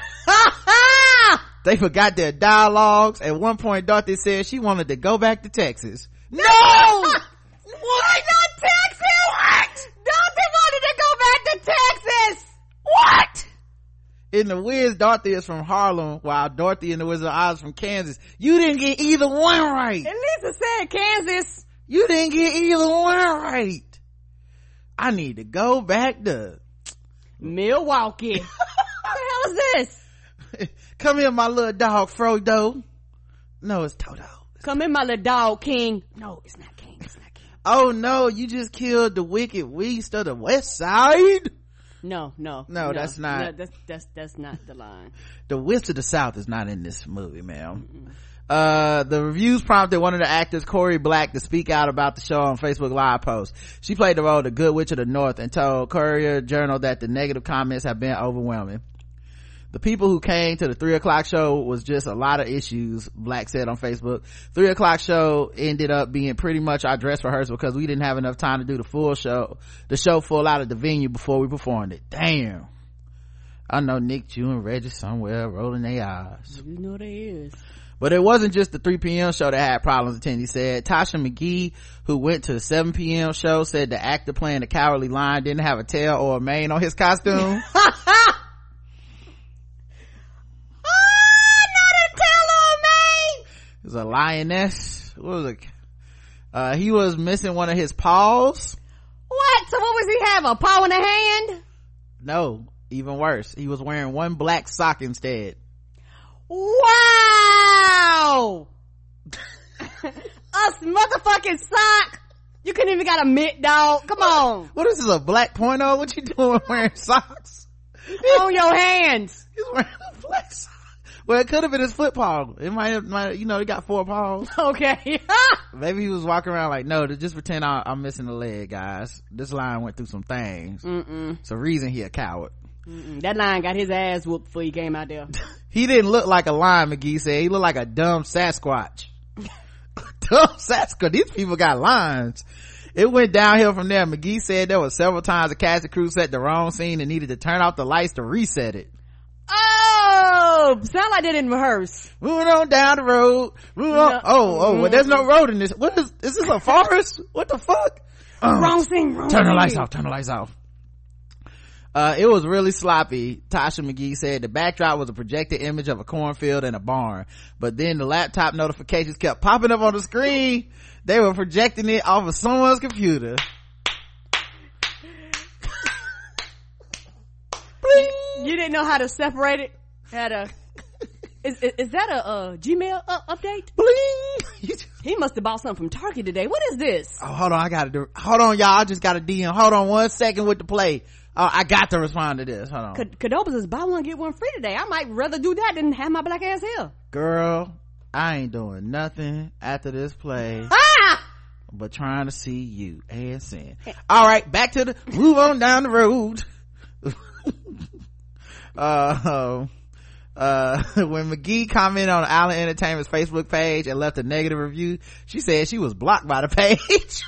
They forgot their dialogues. At one point, Dorothy said she wanted to go back to Texas. No! Why not Texas? What? Dorothy wanted to go back to Texas. What? In The Wiz, Dorothy is from Harlem, while Dorothy in The Wizard of Oz is from Kansas. You didn't get either one right. At least it said Kansas. You didn't get either one right. I need to go back to Milwaukee. What the hell is this? Come here, my little dog Frodo. No, it's Toto. Come in, my little dog King. No, it's not King. It's not King. Oh no, you just killed the wicked beast of the West Side. No, no, no, no that's not. No, that's that's that's not the line. The Witch of the South is not in this movie, ma'am. Mm-mm. Uh, the reviews prompted one of the actors, Corey Black, to speak out about the show on Facebook Live post. She played the role of the Good Witch of the North and told Courier Journal that the negative comments have been overwhelming. The people who came to the three o'clock show was just a lot of issues, Black said on Facebook. Three o'clock show ended up being pretty much our dress rehearsal because we didn't have enough time to do the full show, the show full out of the venue before we performed it. Damn. I know Nick, Jew, and Reggie somewhere rolling their eyes. You know they is. But it wasn't just the three p.m. show that had problems, attendees said. Tasha McGee, who went to the seven p.m. show, said the actor playing the Cowardly Lion didn't have a tail or a mane on his costume. It was a lioness. What was it? Uh, he was missing one of his paws. What? So what was he have? A paw in a hand? No, even worse. He was wearing one black sock instead. Wow! A motherfucking sock. You couldn't even got a mitt, dog. Come on. What is this, a black porno? What you doing wearing socks? On your hands. He's wearing a black sock. Well, it could have been his foot paw. It might have, might, you know, he got four paws. Okay. Maybe he was walking around like, no, to just pretend I, I'm missing a leg, guys. This lion went through some things. Mm-mm. It's a reason he a coward. Mm-mm. That lion got his ass whooped before he came out there. He didn't look like a lion, McGee said. He looked like a dumb Sasquatch. Dumb Sasquatch. These people got lions. It went downhill from there. McGee said there were several times the cast and crew set the wrong scene and needed to turn off the lights to reset it. Oh, sound like they didn't rehearse. Moving on down the road. Moving on. No. Oh, oh, well, there's no road in this. What is, is this a forest? What the fuck? Uh, wrong scene, wrong Turn the scene. lights off, turn the lights off. Uh, it was really sloppy. Tasha McGee said the backdrop was a projected image of a cornfield and a barn. But then the laptop notifications kept popping up on the screen. They were projecting it off of someone's computer. You didn't know how to separate it? Had a is, is, is that a, uh Gmail uh, update? Bling! He must have bought something from Target today. What is this? Oh, hold on, I gotta do, hold on, y'all, I just got a D M. Hold on one second with the play. Oh, I got to respond to this. Hold on. Cadobas is buy one get one free today. I might rather do that than have my black ass here. Girl, I ain't doing nothing after this play Ah! but trying to see you and sin. All right, back to the move on down the road. uh, uh, when McGee commented on Island Entertainment's Facebook page and left a negative review, she said she was blocked by the page.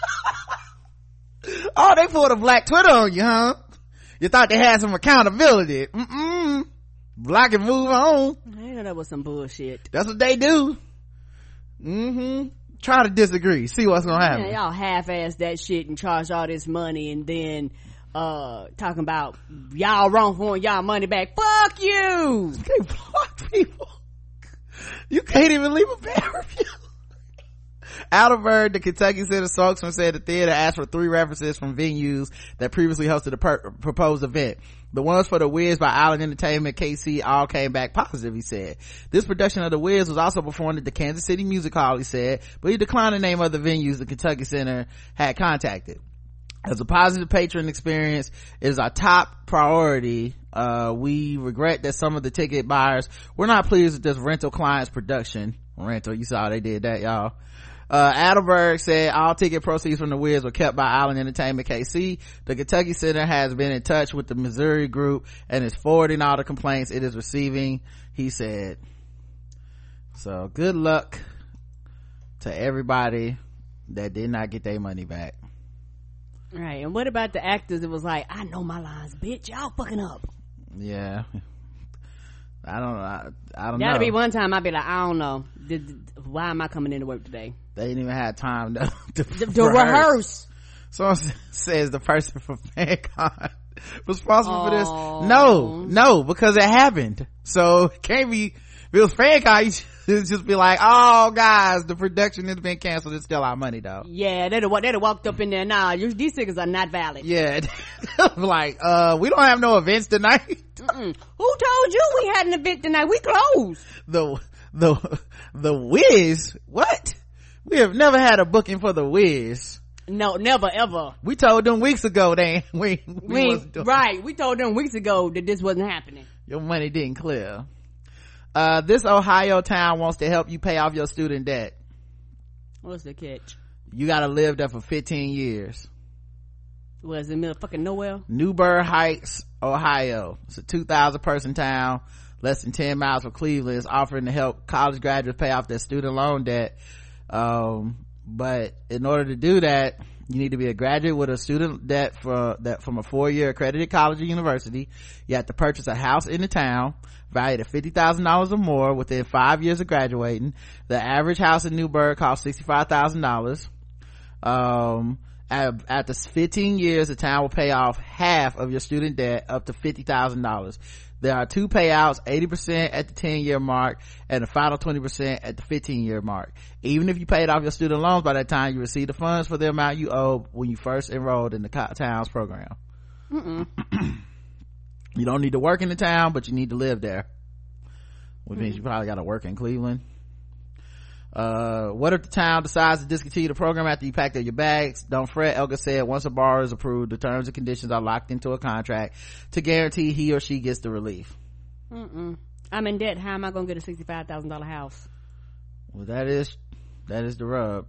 Oh, they pulled a black Twitter on you, huh? You thought they had some accountability. Mm-mm. Block and move on. I know that was some bullshit. That's what they do. Mm-hmm. Try to disagree. See what's gonna happen. Yeah, y'all half-ass that shit and charge all this money and then uh talking about y'all wrong for wanting y'all money back. Fuck you. They block people. You can't even leave a bad review. Alderberg, the Kentucky Center spokesman, said the theater asked for three references from venues that previously hosted the per- proposed event. The ones for The Wiz by Island Entertainment, K C, all came back positive, he said. This production of The Wiz was also performed at the Kansas City Music Hall, he said, but he declined to name other venues the Kentucky Center had contacted. As a positive patron experience, it is our top priority. Uh, we regret that some of the ticket buyers were not pleased with this rental client's production. Rental, you saw they did that, y'all. Uh, Adelberg said all ticket proceeds from The Wiz were kept by Island Entertainment K C. The Kentucky Center has been in touch with the Missouri group and is forwarding all the complaints it is receiving, he said. So good luck to everybody that did not get their money back. Right, and what about the actors that was like, I know my lines, bitch, y'all fucking up. Yeah. I don't I, I don't That'll know. be one time I'll be like, I don't know. Did, did, why am I coming into work today? They didn't even have time to, to, To, to rehearse. rehearse. Someone says the person from FanCon responsible Aww. for this. No, no, because it happened. So it can't be, if it was FanCon, you just be like, oh guys, the production has been canceled. It's still our money though. Yeah, they'd have, they'd have walked up in there. Nah, you, these tickets are not valid. Yeah. Like, uh, we don't have no events tonight. Mm-mm. Who told you we had an event tonight? We closed. The, the, the Wiz? What? We have never had a booking for The Wiz. No, never ever. We told them weeks ago they we, we, we wasn't doing right. We told them weeks ago that this wasn't happening. Your money didn't clear. Uh, this Ohio town wants to help you pay off your student debt. What's the catch? You gotta live there for fifteen years. Was in the middle of fucking nowhere? Newburgh Heights, Ohio. It's a two thousand person town, less than ten miles from Cleveland. It's offering to help college graduates pay off their student loan debt. Um, but in order to do that, you need to be a graduate with a student debt for that from a four-year accredited college or university. You have to purchase a house in the town valued at fifty thousand dollars or more within five years of graduating. The average house in Newburgh costs sixty-five thousand dollars. Um, after fifteen years, the town will pay off half of your student debt up to fifty thousand dollars. There are two payouts, eighty percent at the ten year mark and the final twenty percent at the fifteen year mark. Even if you paid off your student loans by that time, you receive the funds for the amount you owe when you first enrolled in the town's program. Mm-mm. You don't need to work in the town, but you need to live there, which mm-hmm. means you probably got to work in Cleveland. Uh, what if the town decides to discontinue the program after you packed up your bags? Don't fret, Elga said. Once a borrower is approved, the terms and conditions are locked into a contract to guarantee he or she gets the relief. Mm-mm. I'm in debt. How am I gonna get a sixty-five thousand dollars house? Well, that is that is the rub.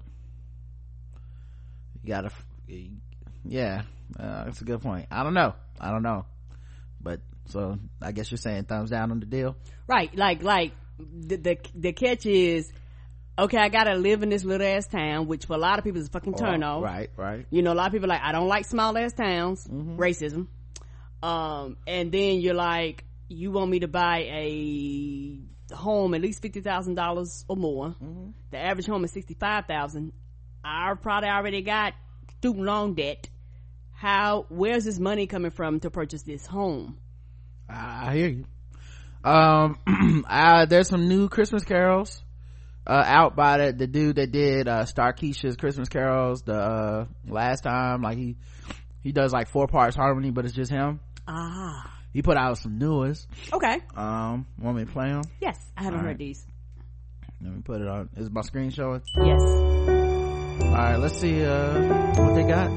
You gotta, yeah, uh, that's a good point. I don't know. I don't know. But so I guess you're saying thumbs down on the deal, right? Like, like the the, the catch is, okay, I gotta live in this little ass town, which for a lot of people is a fucking turn off. Oh, right, right. You know, a lot of people are like, I don't like small ass towns. Mm-hmm. Racism. Um, and then you're like, you want me to buy a home at least fifty thousand dollars or more. Mm-hmm. The average home is sixty-five thousand. I probably already got student loan debt. How, where's this money coming from to purchase this home? I hear you. Um, uh, there's some new Christmas carols, uh, out by the, the dude that did, uh, Starkeisha's Christmas carols the, uh, last time. Like he, he does like four parts harmony, but it's just him. Ah. He put out some new ones. Okay. Um, want me to play them? Yes. I haven't All heard right. these. Let me put it on. Is my screen showing? Yes. All right, let's see, uh, what they got.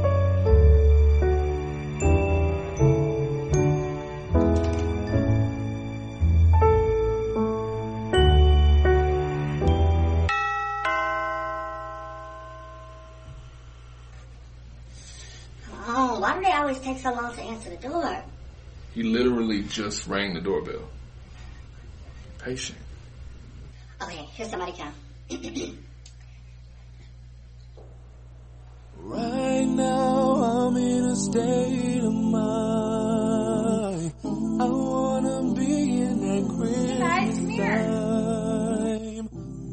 Oh, why do they always take so long to answer the door? He literally just rang the doorbell. Patient. Okay, here's somebody come. Right now I'm in a state of mind. I wanna be in that Christmas time.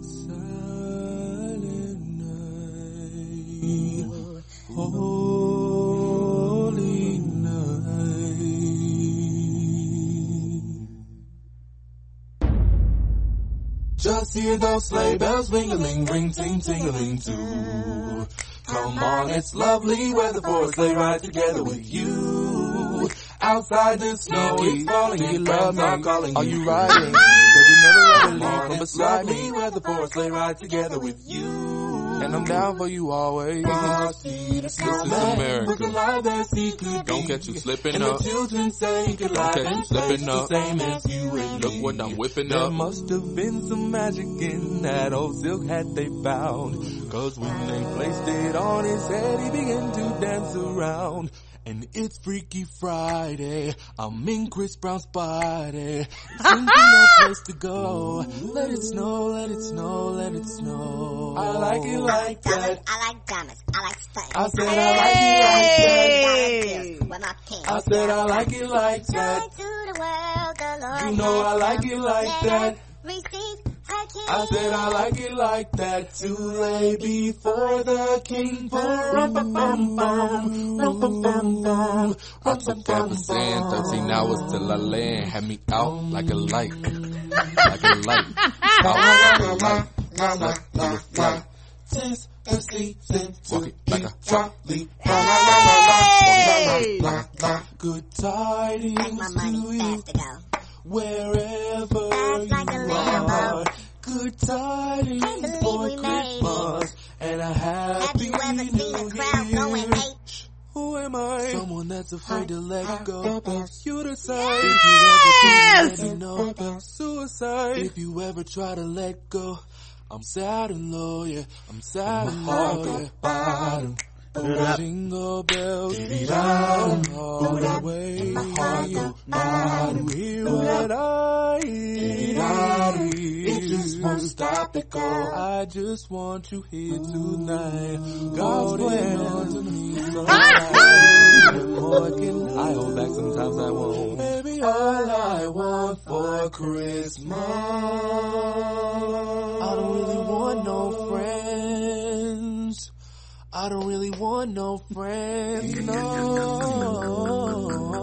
Silent night. Holy night. Just hear those sleigh bells ring-a-ling, ring, ting, ting-a-ling too. Come on, it's lovely weather for a sleigh ride together with you. Outside the snow is falling, your love's not calling. Are you riding? Cause you never ever leave from beside me. Weather for a sleigh ride together with you. And I'm down for you always. This is America. Don't catch you slipping up. Don't catch you slipping up. Look what I'm whipping up. There must have been some magic in that old silk hat they found. Cause when they placed it on his head, he began to dance around. And it's Freaky Friday, I'm in Chris Brown's body. Simply no place to go. Let it snow, let it snow, let it snow. I like it like that. I like diamonds. I like stuff. I said I like it like that. With my pants. I said I like it like that. To the world, the Lord You know I like it like that. Receive her king. I said I like it like that. To lay before the king. I took Kevin saying thirteen hours till I land. Had me out like a light. Like a light. Out like a light. Like a light. Tis the season to eat Charlie. Good tidings to you. Wherever like you a are. Good tidings for Christmas. And a happy Have you ever seen a crowd New going Year. eight? Who am I? Someone that's afraid to let go. You decide. Yes! If you ever think you know about suicide. If you ever try to let go, I'm sad and low, yeah. I'm sad and low, yeah. Bottom. Jingle bells, down all the way. You hear what I hear. It just won't stop to go. I just want you here tonight. God's plan to me so right. I hold back sometimes I won't. Baby, all I want for Christmas. I don't really want no friends. I don't really want no friends, no.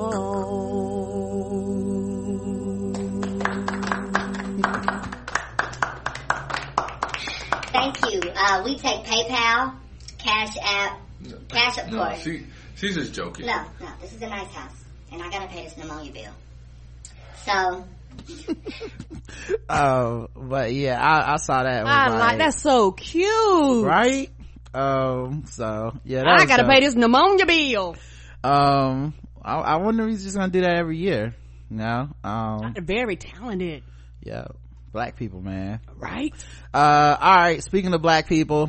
Thank you. Uh, we take PayPal, Cash App, No, Cash of no, course. she, she's just joking. No, no, this is a nice house, and I gotta pay this pneumonia bill. So. Oh, but yeah, I, I saw that. I like, that's so cute. Right? Um, so yeah, that I was gotta dope. pay this pneumonia bill. Um, I, I wonder if he's just gonna do that every year. you know. Um, They're very talented. Yeah, black people, man. Right? Uh, all right. Speaking of black people,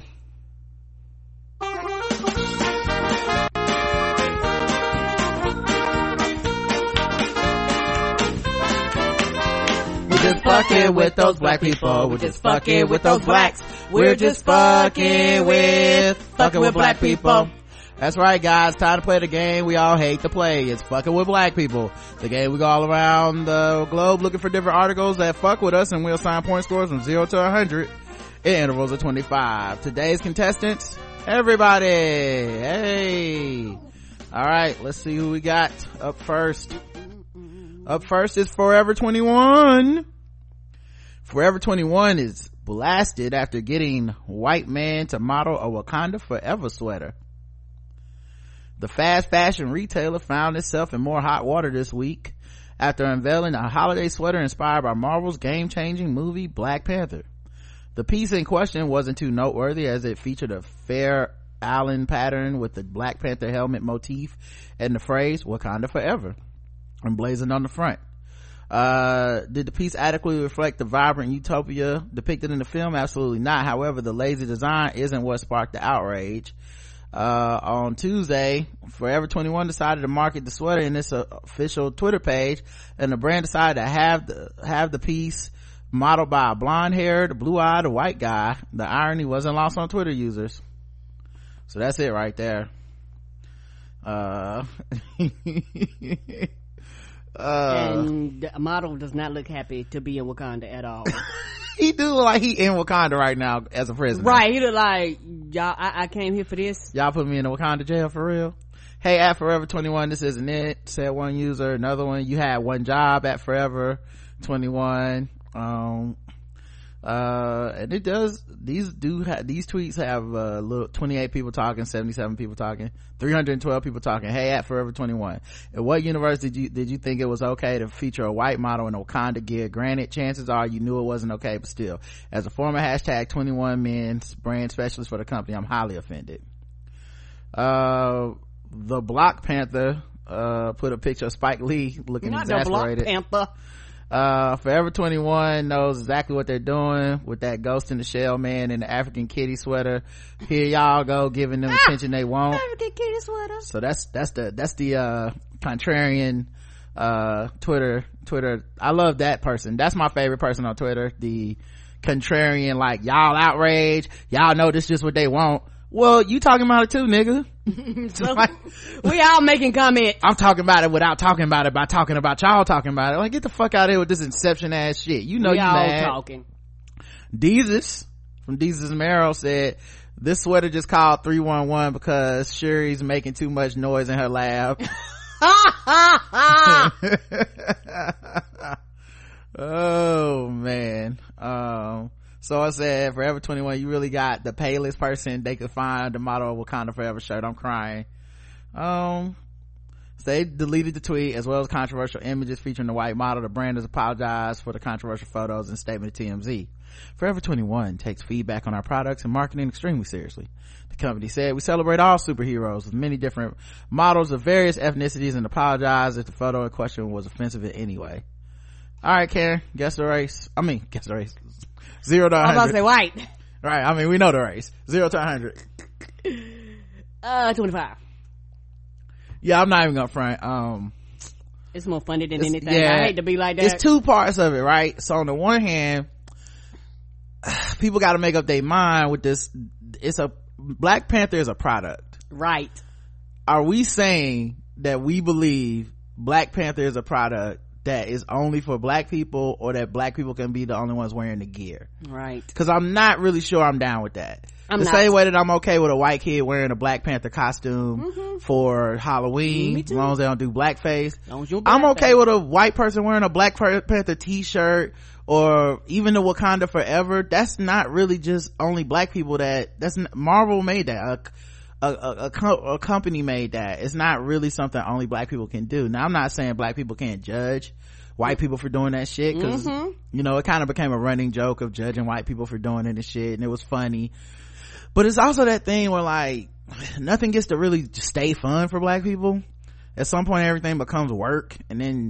just fucking with those black people. We're just fucking with those blacks. We're just fucking with fucking with black people. That's right, guys. Time to play the game we all hate to play. It's fucking with black people. The game we go all around the globe looking for different articles that fuck with us, and we'll assign point scores from zero to a hundred in intervals of twenty-five. Today's contestants, everybody. Hey. All right, let's see who we got up first. Up first is Forever twenty-one. Forever twenty-one is blasted after getting white man to model a Wakanda Forever sweater. The fast fashion retailer found itself in more hot water this week after unveiling a holiday sweater inspired by Marvel's game-changing movie Black Panther. The piece in question wasn't too noteworthy as it featured a fair Allen pattern with the Black Panther helmet motif and the phrase Wakanda Forever emblazoned on the front. Uh, did the piece adequately reflect the vibrant utopia depicted in the film? Absolutely not. However, the lazy design isn't what sparked the outrage. Uh, on Tuesday, Forever twenty-one decided to market the sweater in its uh, official Twitter page, and the brand decided to have the, have the piece modeled by a blonde-haired, blue-eyed white guy. The irony wasn't lost on Twitter users. So that's it right there. Uh, Uh, and the model does not look happy to be in Wakanda at all. He do look like he in Wakanda right now as a prisoner. Right, he look like, y'all, I, I came here for this. Y'all put me in the Wakanda jail for real? Hey, at Forever twenty-one, this isn't it, said one user. Another one, you had one job at Forever twenty-one. Um, uh, and it does, these do have, these tweets have, uh, little twenty-eight people talking, seventy-seven people talking, three hundred twelve people talking. Hey, at Forever twenty-one, in what universe did you, did you think it was okay to feature a white model in Wakanda gear? Granted, chances are you knew it wasn't okay, but still, as a former hashtag twenty-one men brand specialist for the company, I'm highly offended. Uh, the Black Panther, uh, put a picture of Spike Lee looking Not exasperated. The Black Panther. Uh, Forever twenty-one knows exactly what they're doing with that Ghost in the Shell man in the African kitty sweater. Here y'all go, giving them attention they want. African kitty sweater. So that's that's the that's the uh contrarian uh Twitter Twitter. I love that person. That's my favorite person on Twitter. The contrarian, like, y'all outrage, y'all know this is just what they want. Well, you talking about it too, nigga. So, like, we all making comments. I'm talking about it without talking about it by talking about y'all talking about it. Like, get the fuck out of here with this inception ass shit. You know, we you all mad. talking. Deezus from Deezus Marrow said this sweater just called three one one because Shuri's making too much noise in her lab. Oh man. Um so I said, Forever twenty-one, you really got the palest person they could find to model a Wakanda Forever shirt. I'm crying. Um, so they deleted the tweet as well as controversial images featuring the white model. The brand has apologized for the controversial photos and statement to T M Z. Forever twenty-one takes feedback on our products and marketing extremely seriously. The company said, we celebrate all superheroes with many different models of various ethnicities and apologize if the photo in question was offensive in any way. All right, Karen, guess the race. I mean, guess the race. Zero to a hundred. I was about to say white. Right, I mean, we know the race. Zero to a hundred. Uh, twenty-five. Yeah, I'm not even gonna front. Um, it's more funny than it's, anything. yeah, I hate to be like that. It's two parts of it, right? So on the one hand, people got to make up their mind with this. It's a Black Panther is a product, right? Are we saying that we believe Black Panther is a product that is only for black people, or that black people can be the only ones wearing the gear? Right. Because I'm not really sure I'm down with that. I'm the not. Same way that I'm okay with a white kid wearing a Black Panther costume mm-hmm. for Halloween, as long as they don't do blackface. Black I'm okay face. with a white person wearing a Black Panther t-shirt, or even the Wakanda Forever. That's not really just only black people. That that's Marvel made that. A, a, a, a company made that. It's not really something only black people can do. Now, I'm not saying black people can't judge white people for doing that shit, because mm-hmm. you know, it kind of became a running joke of judging white people for doing it and shit, and it was funny. But it's also that thing where, like, nothing gets to really stay fun for black people. At some point, everything becomes work, and then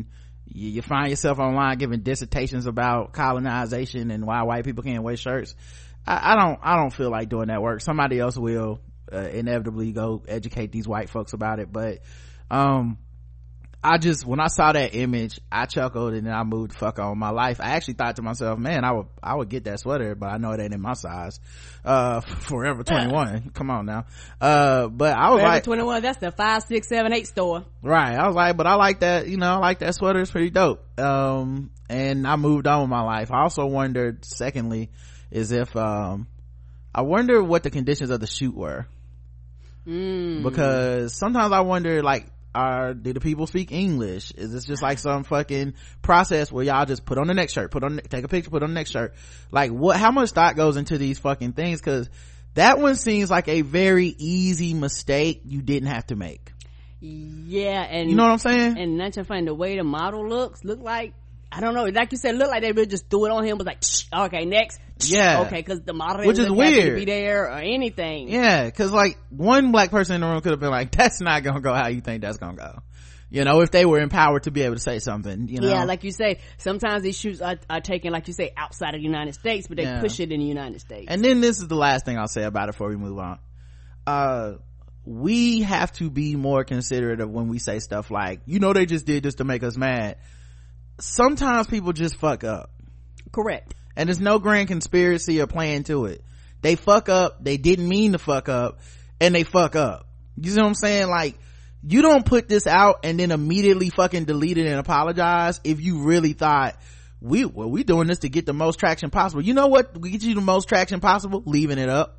you, you find yourself online giving dissertations about colonization and why white people can't wear shirts. I, I don't I don't feel like doing that work. Somebody else will uh, inevitably go educate these white folks about it. But um I just, when I saw that image, I chuckled and then I moved the fuck on with my life. I actually thought to myself, man, I would, I would get that sweater, but I know it ain't in my size. Uh, Forever twenty-one. Come on now. Uh, but I was Forever like, twenty-one, that's the five, six, seven, eight store. Right. I was like, but I like that, you know, I like that sweater. It's pretty dope. Um, and I moved on with my life. I also wondered, secondly, is if, um, I wonder what the conditions of the shoot were. Mm. Because sometimes I wonder, like, Are, do the people speak English? Is this just like some fucking process where y'all just put on the next shirt, put on, take a picture, put on the next shirt? Like what, how much thought goes into these fucking things? Cause that one seems like a very easy mistake you didn't have to make. Yeah. And you know what I'm saying? And not to find the way the model looks, look like, I don't know, like you said, look like they would just threw it on him, was like, okay, next. Yeah. Okay, cause the model which is didn't weird have to be there or anything. Yeah, cause like one black person in the room could have been like, that's not gonna go how you think that's gonna go. You know, if they were empowered to be able to say something, you know. Yeah, like you say, sometimes these shoots are, are taken, like you say, outside of the United States, but they yeah. push it in the United States. And then this is the last thing I'll say about it before we move on. Uh, we have to be more considerate of when we say stuff like, you know, they just did this to make us mad. Sometimes people just fuck up. Correct. And there's no grand conspiracy or plan to it. They fuck up, they didn't mean to fuck up, and they fuck up. You see what I'm saying? Like, you don't put this out and then immediately fucking delete it and apologize if you really thought, we, well, we doing this to get the most traction possible. You know what we get you the most traction possible? Leaving it up.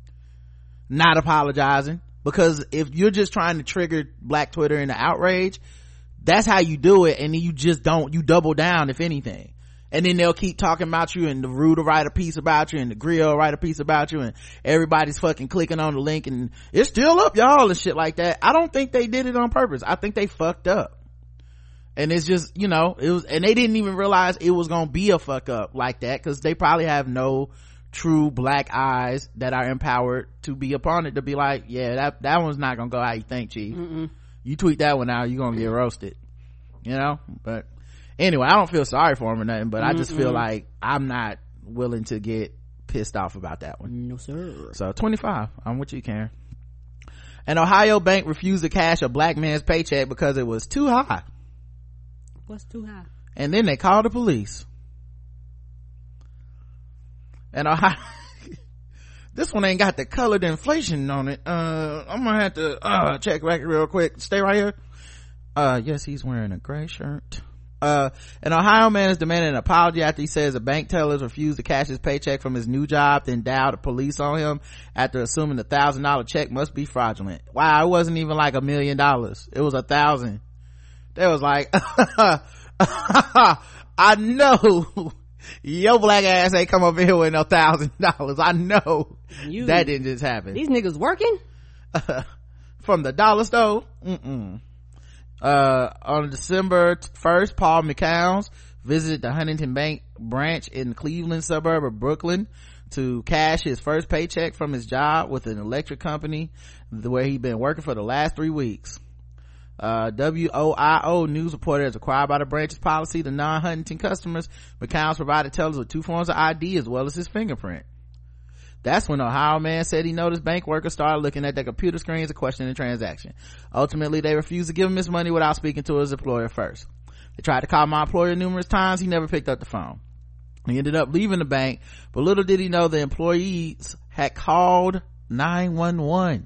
Not apologizing. Because if you're just trying to trigger Black Twitter into outrage, that's how you do it, and then you just don't, you double down if anything. And then they'll keep talking about you, and the Rue will write a piece about you, and the Grill will write a piece about you, and everybody's fucking clicking on the link, and it's still up, y'all, and shit like that. I don't think they did it on purpose. I think they fucked up. And it's just, you know, it was, and they didn't even realize it was gonna be a fuck up like that, because they probably have no true black eyes that are empowered to be upon it, to be like, yeah, that that one's not gonna go how you think, Chief. Mm-mm. You tweet that one out, you're gonna get roasted, you know. But anyway, I don't feel sorry for him or nothing, but Mm-mm. I just feel like I'm not willing to get pissed off about that one. No sir. So twenty-five, I'm with you, Karen. An Ohio bank refused to cash a black man's paycheck because it was too high. What's too high? And then they called the police. And Ohio this one ain't got the colored inflation on it. uh I'm gonna have to uh check back real quick. Stay right here. Uh yes, he's wearing a gray shirt. Uh an Ohio man is demanding an apology after he says a bank tellers refused to cash his paycheck from his new job, then dialed the police on him after assuming the thousand dollar check must be fraudulent. Wow, it wasn't even like a million dollars, it was a thousand. They was like, I know your black ass ain't come up here with no thousand dollars. I know you, that didn't just happen. These niggas working from the dollar store. Mm-mm. Uh, on December first, Paul McCown visited the Huntington Bank branch in the Cleveland suburb of Brooklyn to cash his first paycheck from his job with an electric company where he'd been working for the last three weeks. Uh, W O I O news reporter as required by the branch's policy to non-Huntington customers, McCown provided tellers with two forms of I D as well as his fingerprint. That's when the Ohio man said he noticed bank workers started looking at their computer screens and questioning the transaction. Ultimately, they refused to give him his money without speaking to his employer first. They tried to call my employer numerous times. He never picked up the phone. He ended up leaving the bank, but little did he know the employees had called nine one one.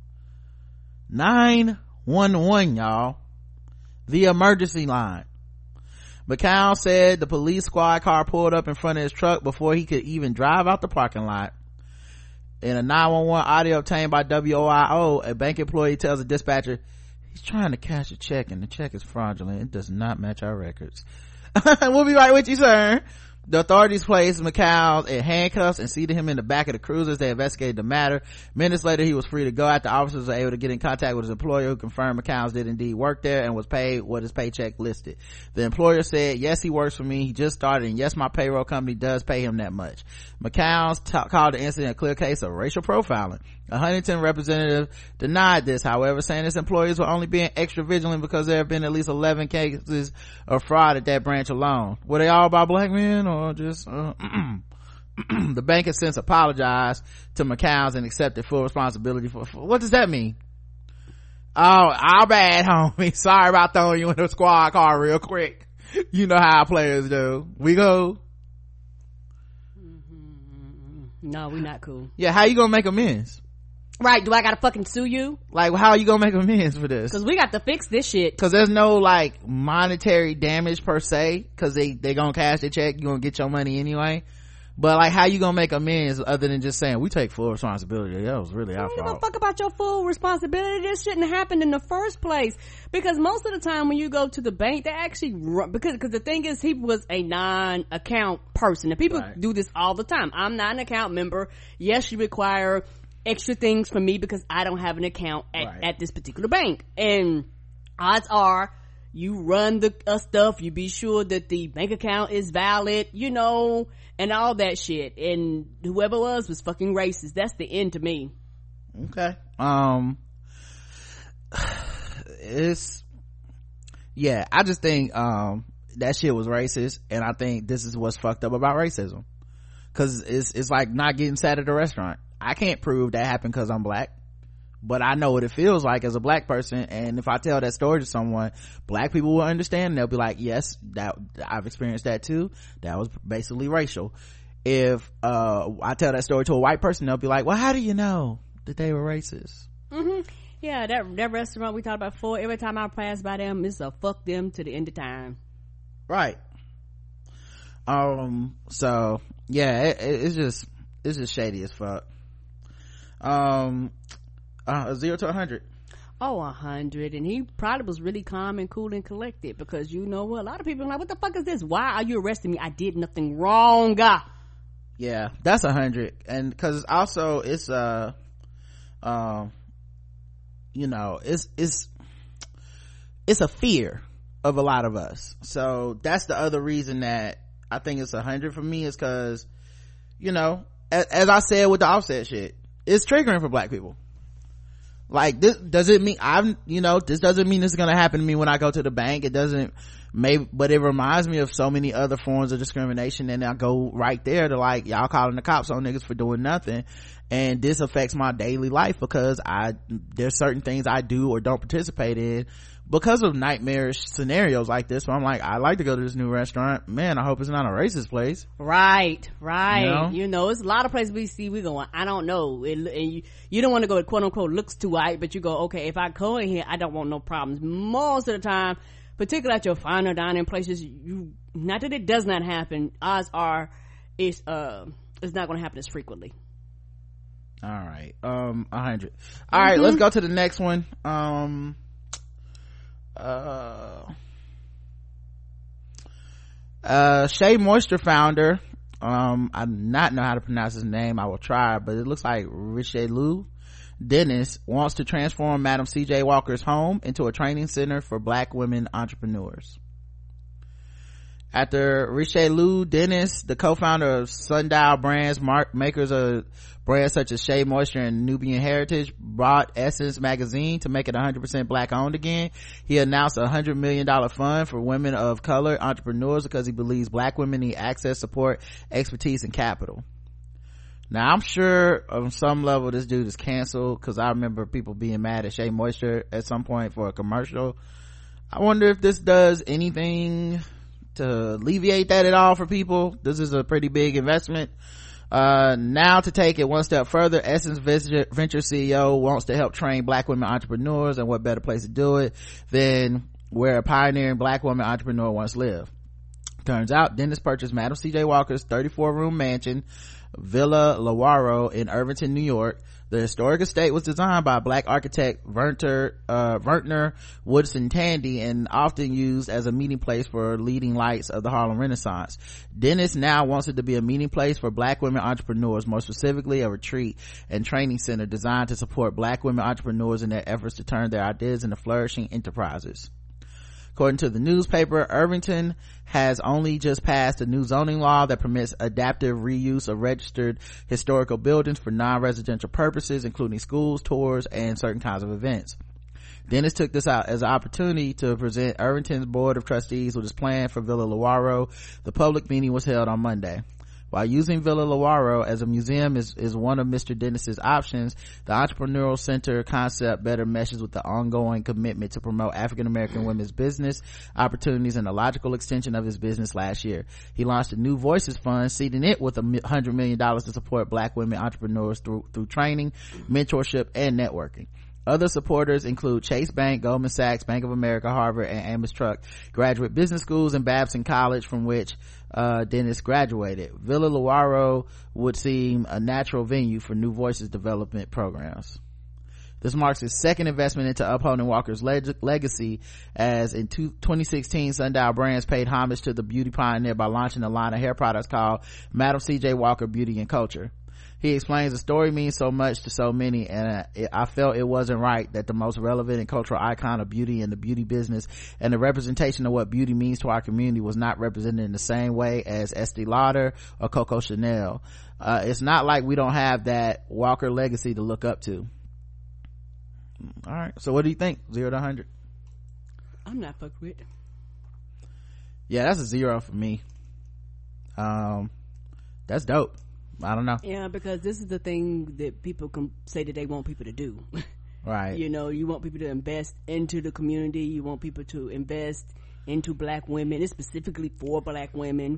nine one one, y'all. The emergency line. McCown said the police squad car pulled up in front of his truck before he could even drive out the parking lot. In a nine one one audio obtained by W O I O, a bank employee tells a dispatcher, he's trying to cash a check and the check is fraudulent. It does not match our records. We'll be right with you, sir. The authorities placed McCown in handcuffs and seated him in the back of the cruiser as they investigated the matter. Minutes later, he was free to go after officers were able to get in contact with his employer, who confirmed McCown did indeed work there and was paid what his paycheck listed. The employer said, yes, he works for me. He just started, and yes, my payroll company does pay him that much. McCown t- called the incident a clear case of racial profiling. A Huntington representative denied this, however, saying its employees were only being extra vigilant because there have been at least eleven cases of fraud at that branch alone. Were they all by black men or just uh, the bank has since apologized to McCown's and accepted full responsibility for, for what does that mean? Oh, our bad, homie. Sorry about throwing you in the squad car real quick. You know how players do. We go. No, we not cool. Yeah, how you gonna make amends? Right, do I gotta fucking sue you? Like, how are you gonna make amends for this? Because we got to fix this shit. Because there's no like monetary damage per se, because they they gonna cash the check, you gonna get your money anyway. But like, how you gonna make amends other than just saying we take full responsibility? That was really our fault. I don't give a fuck about your full responsibility. This shouldn't have happened in the first place. Because most of the time when you go to the bank, they actually run, because because the thing is, he was a non-account person, and people right. do this all the time. I'm not an account member. Yes, you require extra things from me because I don't have an account at, right. at this particular bank, and odds are you run the uh, stuff, you be sure that the bank account is valid, you know, and all that shit. And whoever was was fucking racist. That's the end to me. Okay. Um it's yeah, I just think um that shit was racist, and I think this is what's fucked up about racism, because it's it's like not getting sat at a restaurant. I can't prove that happened because I'm black, but I know what it feels like as a black person, and if I tell that story to someone, black people will understand, and they'll be like, yes, that I've experienced that too. That was basically racial. If uh I tell that story to a white person, they'll be like, well, how do you know that they were racist? Mm-hmm. Yeah, that that restaurant we talked about before, every time I pass by them, it's a fuck them to the end of time. Right. Um so yeah, it, it's just it's just shady as fuck. Um uh zero to a hundred. Oh, a hundred. And he probably was really calm and cool and collected, because you know what, a lot of people are like, what the fuck is this? Why are you arresting me? I did nothing wrong. Yeah, that's a hundred. And because also it's uh um you know, it's it's it's a fear of a lot of us. So that's the other reason that I think it's a hundred for me, is because, you know, as, as I said with the Offset shit, it's triggering for black people. Like, this doesn't mean I'm, you know, this doesn't mean this is gonna happen to me when I go to the bank. It doesn't, maybe, but it reminds me of so many other forms of discrimination, and I go right there to like, y'all calling the cops on niggas for doing nothing, and this affects my daily life because I there's certain things I do or don't participate in because of nightmarish scenarios like this, where I'm like, I like to go to this new restaurant, man, I hope it's not a racist place. Right, right. You know, you know, it's a lot of places we see, we going, I don't know, it, and you, you don't want to go, quote unquote, looks too white, but you go, okay, if I go in here, I don't want no problems. Most of the time, particularly at your finer dining places, you, not that it does not happen, odds are it's uh it's not going to happen as frequently. All right, um a hundred. All right, mm-hmm. Let's go to the next one. um uh uh Shea Moisture founder, um I do not know how to pronounce his name, I will try, but it looks like Richelieu Dennis wants to transform Madam C J Walker's home into a training center for black women entrepreneurs. After Richelieu Dennis, the co-founder of Sundial Brands, mark, makers of brands such as Shea Moisture and Nubian Heritage, bought Essence magazine to make it one hundred percent black owned again. He announced a one hundred million dollars fund for women of color entrepreneurs because he believes black women need access, support, expertise, and capital. Now, I'm sure on some level this dude is canceled, because I remember people being mad at Shea Moisture at some point for a commercial. I wonder if this does anything to alleviate that at all for people. This is a pretty big investment. Uh, now to take it one step further, Essence Venture C E O wants to help train black women entrepreneurs, and what better place to do it than where a pioneering black woman entrepreneur once lived. Turns out Dennis purchased Madam C J Walker's thirty-four room mansion, Villa Lawaro, in Irvington, New York. The historic estate was designed by black architect Verner, uh, Verner Woodson Tandy, and often used as a meeting place for leading lights of the Harlem Renaissance. Dennis now wants it to be a meeting place for black women entrepreneurs, more specifically a retreat and training center designed to support black women entrepreneurs in their efforts to turn their ideas into flourishing enterprises. According to the newspaper, Irvington has only just passed a new zoning law that permits adaptive reuse of registered historical buildings for non-residential purposes, including schools, tours, and certain kinds of events. Dennis took this out as an opportunity to present Irvington's board of trustees with his plan for Villa Lawaro. The public meeting was held on Monday. While using Villa Lawaro as a museum is, is one of Mister Dennis's options, the Entrepreneurial Center concept better meshes with the ongoing commitment to promote African American women's business opportunities and a logical extension of his business last year. He launched a New Voices Fund, seeding it with a one hundred million dollars to support black women entrepreneurs through, through training, mentorship, and networking. Other supporters include Chase Bank, Goldman Sachs, Bank of America, Harvard, and Amos Truck graduate business schools and Babson College, from which uh Dennis graduated. Villa Lawaro would seem a natural venue for New Voices development programs. This marks his second investment into upholding Walker's leg- legacy, as in two- twenty sixteen Sundial Brands paid homage to the beauty pioneer by launching a line of hair products called Madam C J Walker Beauty and Culture. He explains the story means so much to so many, and I felt it wasn't right that the most relevant and cultural icon of beauty and the beauty business and the representation of what beauty means to our community was not represented in the same way as Estee Lauder or Coco Chanel. Uh, it's not like we don't have that Walker legacy to look up to. All right, so what do you think? Zero to one hundred? I'm not fucked with. Yeah, that's a zero for me. Um, that's dope. I don't know. Yeah, because this is the thing that people can say that they want people to do. Right. You know, you want people to invest into the community. You want people to invest into black women. It's specifically for black women.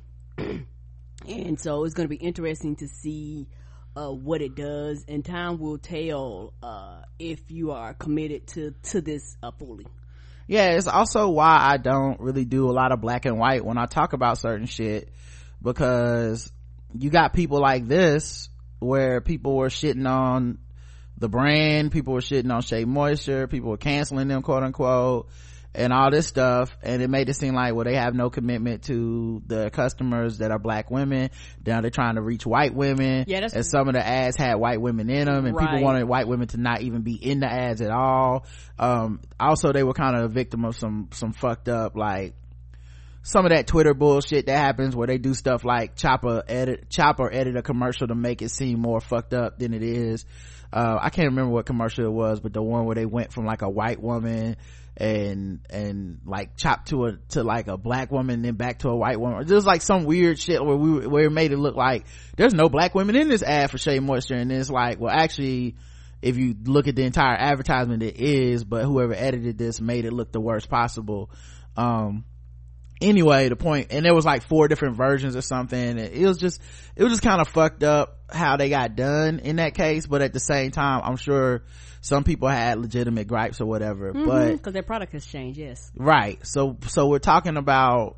And so it's going to be interesting to see uh, what it does. And time will tell uh, if you are committed to, to this uh, fully. Yeah, it's also why I don't really do a lot of black and white when I talk about certain shit, because you got people like this where people were shitting on the brand, people were shitting on Shea Moisture, people were canceling them, quote unquote, and all this stuff, and it made it seem like, well, they have no commitment to the customers that are black women. Now they're trying to reach white women. Yeah, that's, and some of the ads had white women in them, and right. people wanted white women to not even be in the ads at all. Um also, they were kind of a victim of some some fucked up, like, some of that Twitter bullshit that happens where they do stuff like chop a edit chop or edit a commercial to make it seem more fucked up than it is. uh I can't remember what commercial it was, but the one where they went from like a white woman and and like chopped to a to like a black woman, then back to a white woman. Just like some weird shit where we where it made it look like there's no black women in this ad for Shea Moisture, and it's like, well, actually, if you look at the entire advertisement, it is, but whoever edited this made it look the worst possible. um Anyway, the point, and there was like four different versions or something. It was just, it was just kind of fucked up how they got done in that case. But at the same time, I'm sure some people had legitimate gripes or whatever. Mm-hmm, but because their product has changed, yes. Right. So, so we're talking about,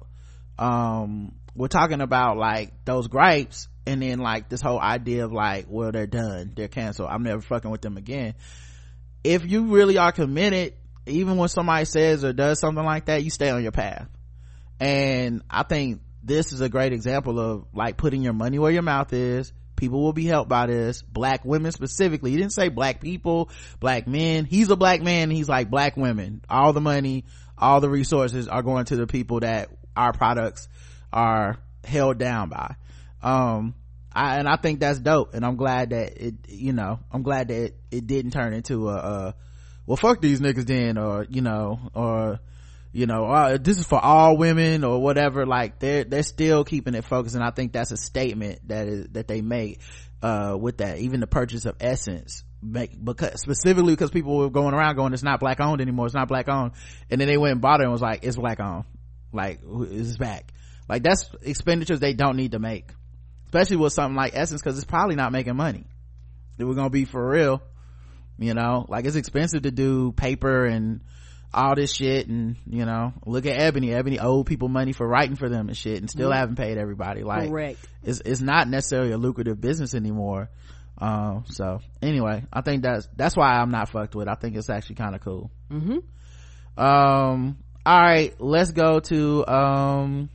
um, we're talking about like those gripes, and then like this whole idea of like, well, they're done, they're canceled, I'm never fucking with them again. If you really are committed, even when somebody says or does something like that, you stay on your path. And I think this is a great example of like putting your money where your mouth is. People will be helped by this. Black women specifically. He didn't say black people, black men. He's a black man, and he's like, black women, all the money, all the resources are going to the people that our products are held down by. um I, and I think that's dope, and I'm glad that it, you know, I'm glad that it, it didn't turn into a, a well, fuck these niggas then, or you know, or you know, uh, this is for all women or whatever. Like they're they're still keeping it focused, and I think that's a statement that is that they make uh with that. Even the purchase of Essence, make because specifically because people were going around going, it's not black owned anymore, it's not black owned, and then they went and bought it and was like, it's black owned, like it's back. Like that's expenditures they don't need to make, especially with something like Essence, because it's probably not making money. If we're gonna be for real, you know, like it's expensive to do paper and all this shit, and you know, look at Ebony. Ebony owed people money for writing for them and shit, and still mm-hmm. haven't paid everybody. Like, correct. It's it's not necessarily a lucrative business anymore. Um, so anyway, I think that's that's why I'm not fucked with. I think it's actually kind of cool. Mm-hmm. Um, all right, let's go to um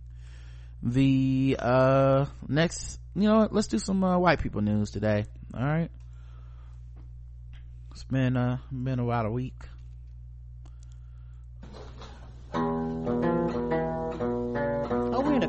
the uh next. You know what? Let's do some uh, white people news today. All right. It's been uh been about a week.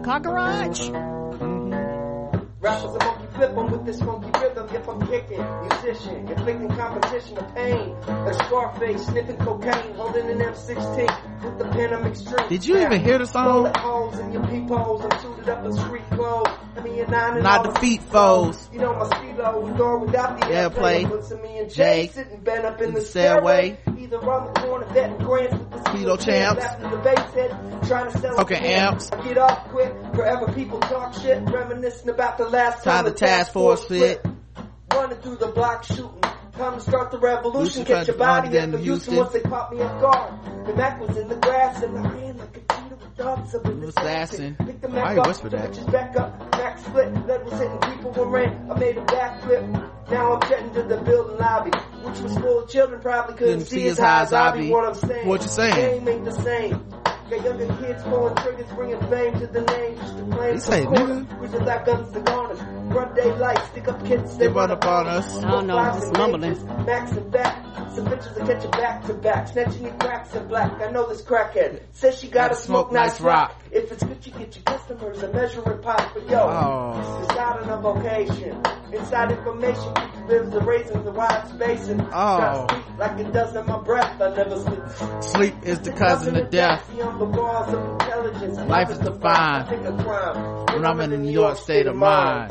car garage. Rappers a monkey flip 'em with this funky rhythm. If I'm kicking, musician, inflicting competition of pain. A Scarface sniffing cocaine, holding an M sixteen with the pen of extreme. Did you even hear the song? Bullet holes in your peepholes. I'm suited up in street clothes. I mean, you're nine and Not the feet foes. You know my stilo with or without the Yeah, play. Puts me and Jay sitting bent up in, in the stairway. stairway. Either on the corner, betting grants with the Speedo champs. The bass head, trying to sell okay, amps. Get off quick. Forever people talk shit, reminiscing about the last time, time the task force fit. Running through the block shooting. Time to start the revolution. Get your body up and Houston once they caught me off guard. The Mac was in the grass and I ran like a cheetah with dogs up in the assassin. Pick the Mac Why up, you whisper that? Just back up, Mac split. Lead was hitting people when ran. I made a backflip. Now I'm jetting to the building lobby, which was full of children. Probably couldn't, couldn't see as high as I be. What I'm saying. What you saying? The game ain't the same. Got younger kids pulling triggers, bringing fame to the name. Just to claim he say, nigga. Cruising like guns to garnish. Front daylight, stick up kids, they run up on us. I don't know, just mumbling. Max and back. Some bitches that catch you back to back. Snatching your cracks in black. I know this crackhead says she gotta smoke, smoke nice rock. rock. If it's good, you get your customers a measuring pot. But yo, oh. it's out on a vocation. Inside information, lives the raisins, the wide space, and oh. sleep like it does in my breath. I never sleep. Sleep is the cousin of death. On the walls of intelligence. Life is defined when I'm in the New York state of mind.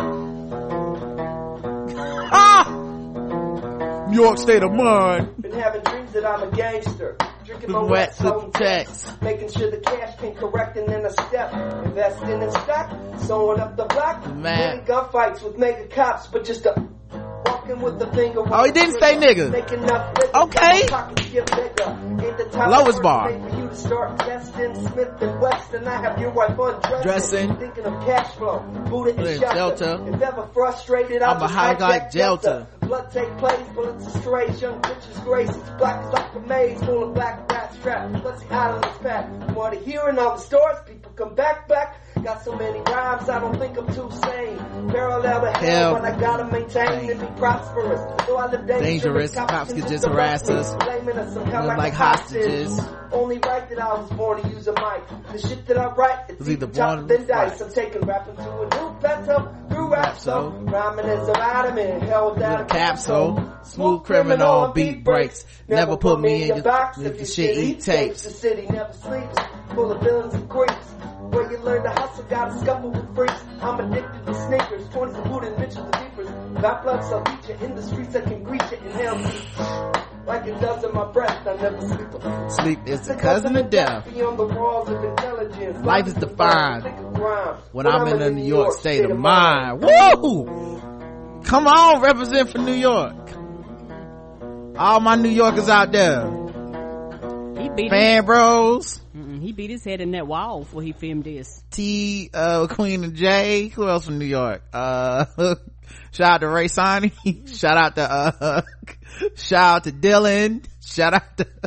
Ah! New York state of mind. Been having dreams that I'm a gangster. Drinking my wet home checks. Making sure the cash can correct and then a step. Investing in stock. Sewing up the block. Man. Winning gunfights with mega cops. But just a... With the finger oh, he didn't say nigga. Okay. Lowest bar. You to start testing Smith and Weston. I have your wife undressing. Thinking of cash flow. Buddha and shelter. If ever frustrated, I'm a high like Delta. Blood take place, bullets are strays. Young bitches grace. It's black as like a maze full of black rats trapped. Let's the island is packed. Want to hear in all the stores? People come back, back. Got so many rhymes, I don't think I'm too sane. Parallel to hell, but I gotta maintain and be prosperous. So I live dangerous. dangerous. Cops can just harass us. Blaming us somehow like, like hostages. hostages. Only right that I was born to use a mic. The shit that I write, it's either born than dice. I'm taking rapping to a new plateau through rap so. Rhyming is a vitamin, hell without a capsule. Smooth criminal on beat breaks. Never put me in your box if your shit eat tapes. The city never sleeps, full of villains and creeps. Where you learn to hustle, gotta scuffle with freaks. I'm addicted to sneakers, twenties and booty and bitches and beepers. Got blood, so beat you in the streets, I can greet you, inhale me. Like it does in my breath, I never sleep. Sleep is the cousin of death. Beyond the walls of intelligence. Life is defined when I'm in a New York state of mind. Woo! Come on, represent for New York. All my New Yorkers out there. He beat Fan his, bros. He beat his head in that wall before he filmed this. T, uh, Queen and Jay. Who else from New York? Uh, shout out to Ray Sonny. Shout out to, uh, shout out to Dylan. Shout out to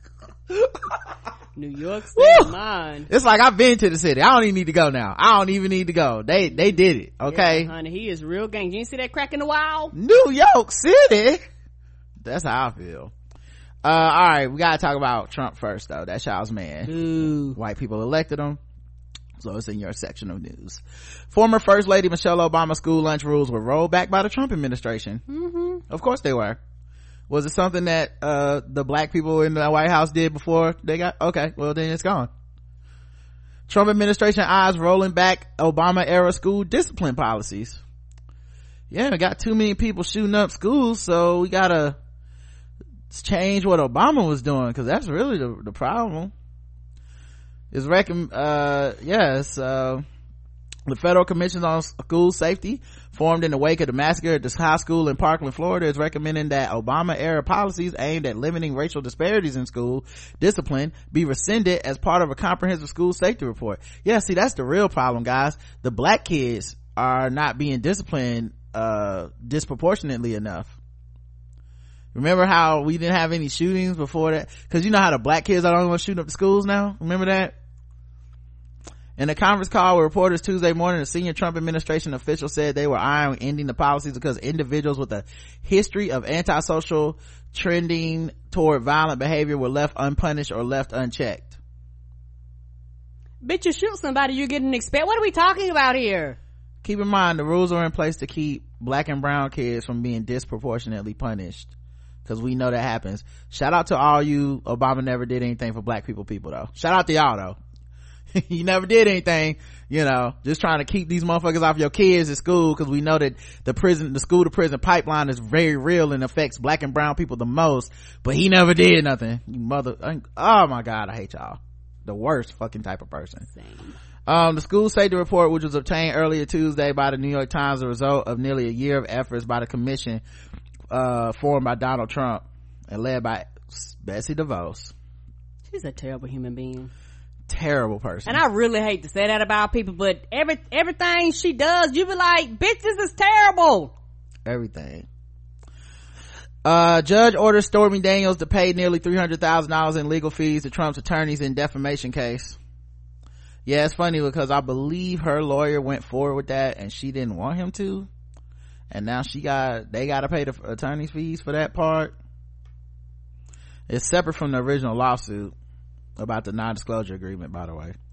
New York state of mind. It's like I've been to the city. I don't even need to go now. I don't even need to go. They, they did it. Okay. Yeah, honey, he is real gang. You didn't see that crack in the wall? New York City. That's how I feel. Uh, all right, we gotta talk about Trump first, though. That's y'all's man. Ooh. White people elected him, so it's in your section of news. Former First Lady Michelle Obama's school lunch rules were rolled back by the Trump administration. Mm-hmm. Of course they were. Was it something that uh the black people in the White House did before they got? Okay, well then it's gone. Trump administration eyes rolling back Obama era school discipline policies. Yeah, we got too many people shooting up schools, so we gotta change what Obama was doing, because that's really the, the problem. Is reckon uh yes uh the Federal Commission on School Safety, formed in the wake of the massacre at this high school in Parkland, Florida, is recommending that Obama era policies aimed at limiting racial disparities in school discipline be rescinded as part of a comprehensive school safety report. Yeah, see, that's the real problem, guys. The black kids are not being disciplined uh disproportionately enough. Remember how we didn't have any shootings before that? Because you know how the black kids are the only ones shooting up the schools now? Remember that? In a conference call with reporters Tuesday morning, a senior Trump administration official said they were eyeing ending the policies because individuals with a history of antisocial trending toward violent behavior were left unpunished or left unchecked. Bitch, you shoot somebody, you're getting expelled. What are we talking about here? Keep in mind, the rules are in place to keep black and brown kids from being disproportionately punished. Because we know that happens. Shout out to all you Obama never did anything for black people people, though. Shout out to y'all, though. You never did anything, you know, just trying to keep these motherfuckers off your kids at school, because we know that the prison, the school to prison pipeline is very real and affects black and brown people the most, but he never did nothing. You mother, oh my god, I hate y'all. The worst fucking type of person. Same. Um, the school safety report, which was obtained earlier Tuesday by the New York Times, the result of nearly a year of efforts by the commission, uh, formed by Donald Trump and led by Betsy DeVos. She's a terrible human being. Terrible person. And I really hate to say that about people, but every everything she does, you be like, bitch, this is terrible. Everything. Uh, judge orders Stormy Daniels to pay nearly three hundred thousand dollars in legal fees to Trump's attorneys in defamation case. Yeah, it's funny because I believe her lawyer went forward with that and she didn't want him to. And now she got, they got to pay the attorney's fees for that part. It's separate from the original lawsuit about the non-disclosure agreement, by the way.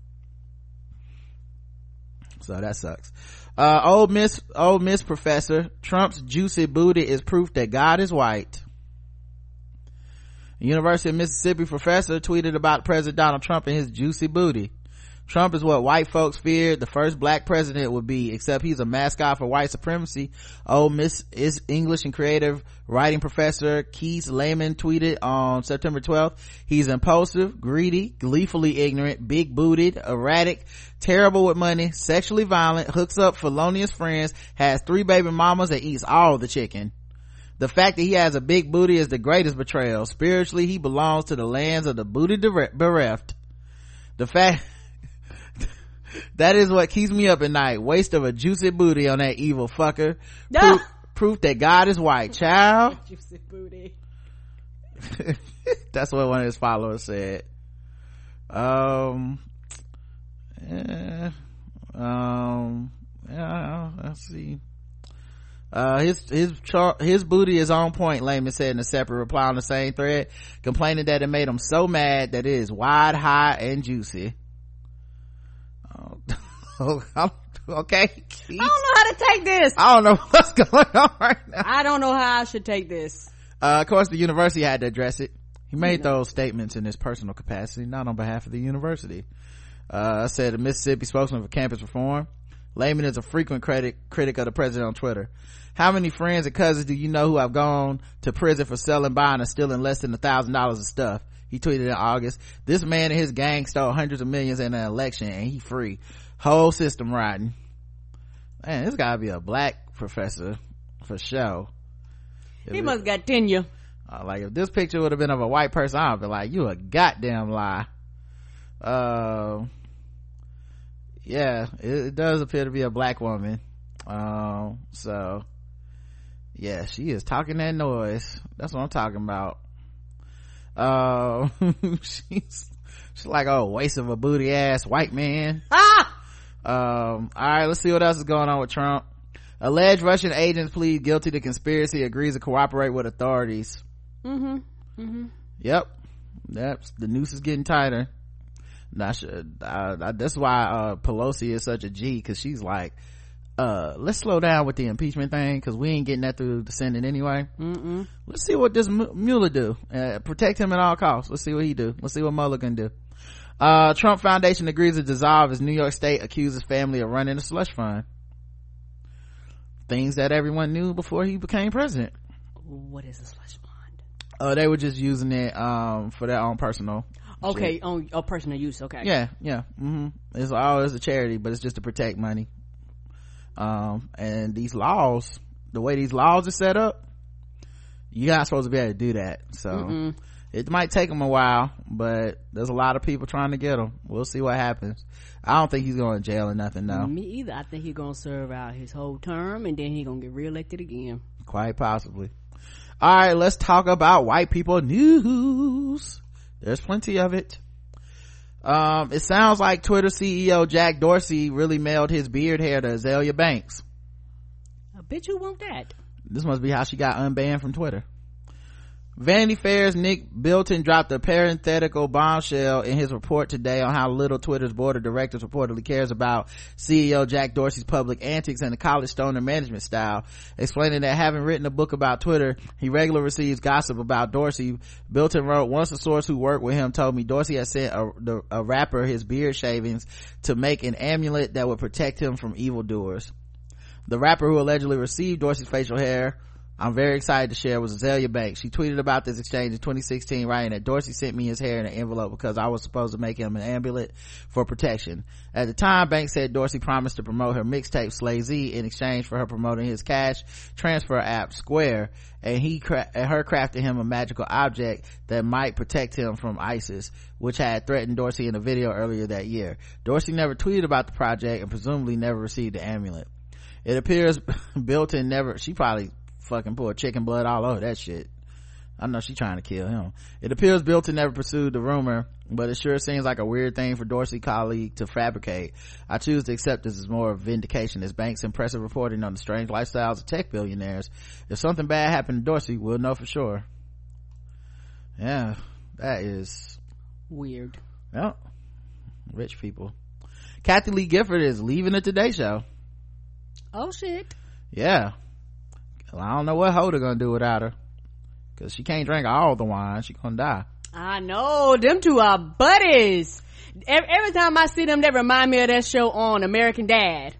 So that sucks. Uh, old miss old miss professor, Trump's juicy booty is proof that God is white. University of Mississippi professor tweeted about President Donald Trump and his juicy booty. Trump is what white folks feared the first black president would be, except he's a mascot for white supremacy. Old Miss is English and creative writing professor Keith Lehman tweeted on September twelfth. He's impulsive, greedy, gleefully ignorant, big booted, erratic, terrible with money, sexually violent, hooks up felonious friends, has three baby mamas, and eats all the chicken. The fact that he has a big booty is the greatest betrayal. Spiritually, he belongs to the lands of the booty bereft. The fact that is what keeps me up at night. Waste of a juicy booty on that evil fucker. No. Proof, proof that God is white, child. Juicy booty. That's what one of his followers said. Um, yeah, um, yeah, let's see. Uh, his, his, char- his booty is on point, Lehman said in a separate reply on the same thread, complaining that it made him so mad that it is wide, high, and juicy. Oh, okay. I don't know how to take this. I don't know what's going on right now. I don't know how I should take this. Uh, of course, the university had to address it. He made those statements in his personal capacity, not on behalf of the university. Uh, said a Mississippi spokesman for campus reform. Lehman is a frequent critic, critic of the president on Twitter. How many friends and cousins do you know who have gone to prison for selling, buying, and stealing less than a thousand dollars of stuff? He tweeted in August, this man and his gang stole hundreds of millions in an election and he free. Whole system riding. Man, this gotta be a black professor for sure. If he it, must got tenure. Uh, like if this picture would have been of a white person, I'd be like, you a goddamn lie. Uh, yeah, it, it does appear to be a black woman. Um, so yeah, she is talking that noise. That's what I'm talking about. Uh, she's she's like, oh, waste of a booty ass white man. Ah! Um, all right, let's see what else is going on with Trump. Alleged Russian agents plead guilty to conspiracy, agrees to cooperate with authorities. Mm-hmm. Mm-hmm. Yep. Yep. The noose is getting tighter. Now, uh, that's why uh, Pelosi is such a G, because she's like, uh, let's slow down with the impeachment thing, because we ain't getting that through the Senate anyway. Mm-mm. Let's see what this M- Mueller do. Uh, protect him at all costs. Let's see what he do. Let's see what Mueller can do. Uh, Trump Foundation agrees to dissolve as New York State accuses family of running a slush fund. Things that everyone knew before he became president. What is a slush fund? Uh, they were just using it, um, for their own personal. Okay, shit. on oh, personal use, okay. Yeah, yeah. Mm-hmm. It's always a charity, but it's just to protect money. Um, and these laws, the way these laws are set up, you're not supposed to be able to do that. So, mm-mm. It might take him a while, but there's a lot of people trying to get him. We'll see what happens. I don't think he's going to jail or nothing, though. Me either. I think he's going to serve out his whole term and then he's going to get reelected again. Quite possibly. All right, let's talk about white people news. There's plenty of it. Um, it sounds like Twitter C E O Jack Dorsey really mailed his beard hair to Azealia Banks. I bet you want that. This must be how she got unbanned from Twitter. Vanity Fair's Nick Bilton dropped a parenthetical bombshell in his report today on how little Twitter's board of directors reportedly cares about C E O Jack Dorsey's public antics and the college stoner management style, explaining that having written a book about Twitter, he regularly receives gossip about Dorsey. Bilton wrote, once a source who worked with him told me Dorsey had sent a, the, a rapper his beard shavings to make an amulet that would protect him from evildoers. The rapper who allegedly received Dorsey's facial hair, I'm very excited to share, was Azalea Banks. She tweeted about this exchange in twenty sixteen, writing that Dorsey sent me his hair in an envelope because I was supposed to make him an amulet for protection. At the time, Banks said Dorsey promised to promote her mixtape Slay Z in exchange for her promoting his cash transfer app Square, and he cra- and her crafted him a magical object that might protect him from ISIS, which had threatened Dorsey in a video earlier that year. Dorsey never tweeted about the project and presumably never received the amulet. It appears Bilton never, she probably fucking pour chicken blood all over that shit. I know she trying to kill him. It appears Bilton never pursued the rumor, but it sure seems like a weird thing for Dorsey colleague to fabricate. I choose to accept this as more of vindication as Banks' impressive reporting on the strange lifestyles of tech billionaires. If something bad happened to Dorsey, we'll know for sure. Yeah, that is weird. Yep. Rich people. Kathy Lee Gifford is leaving the Today Show. Oh shit. Yeah. Well, I don't know what Hoda gonna do without her, because she can't drink all the wine. She gonna die. I know, them two are buddies. Every, every time I see them, they remind me of that show on American Dad.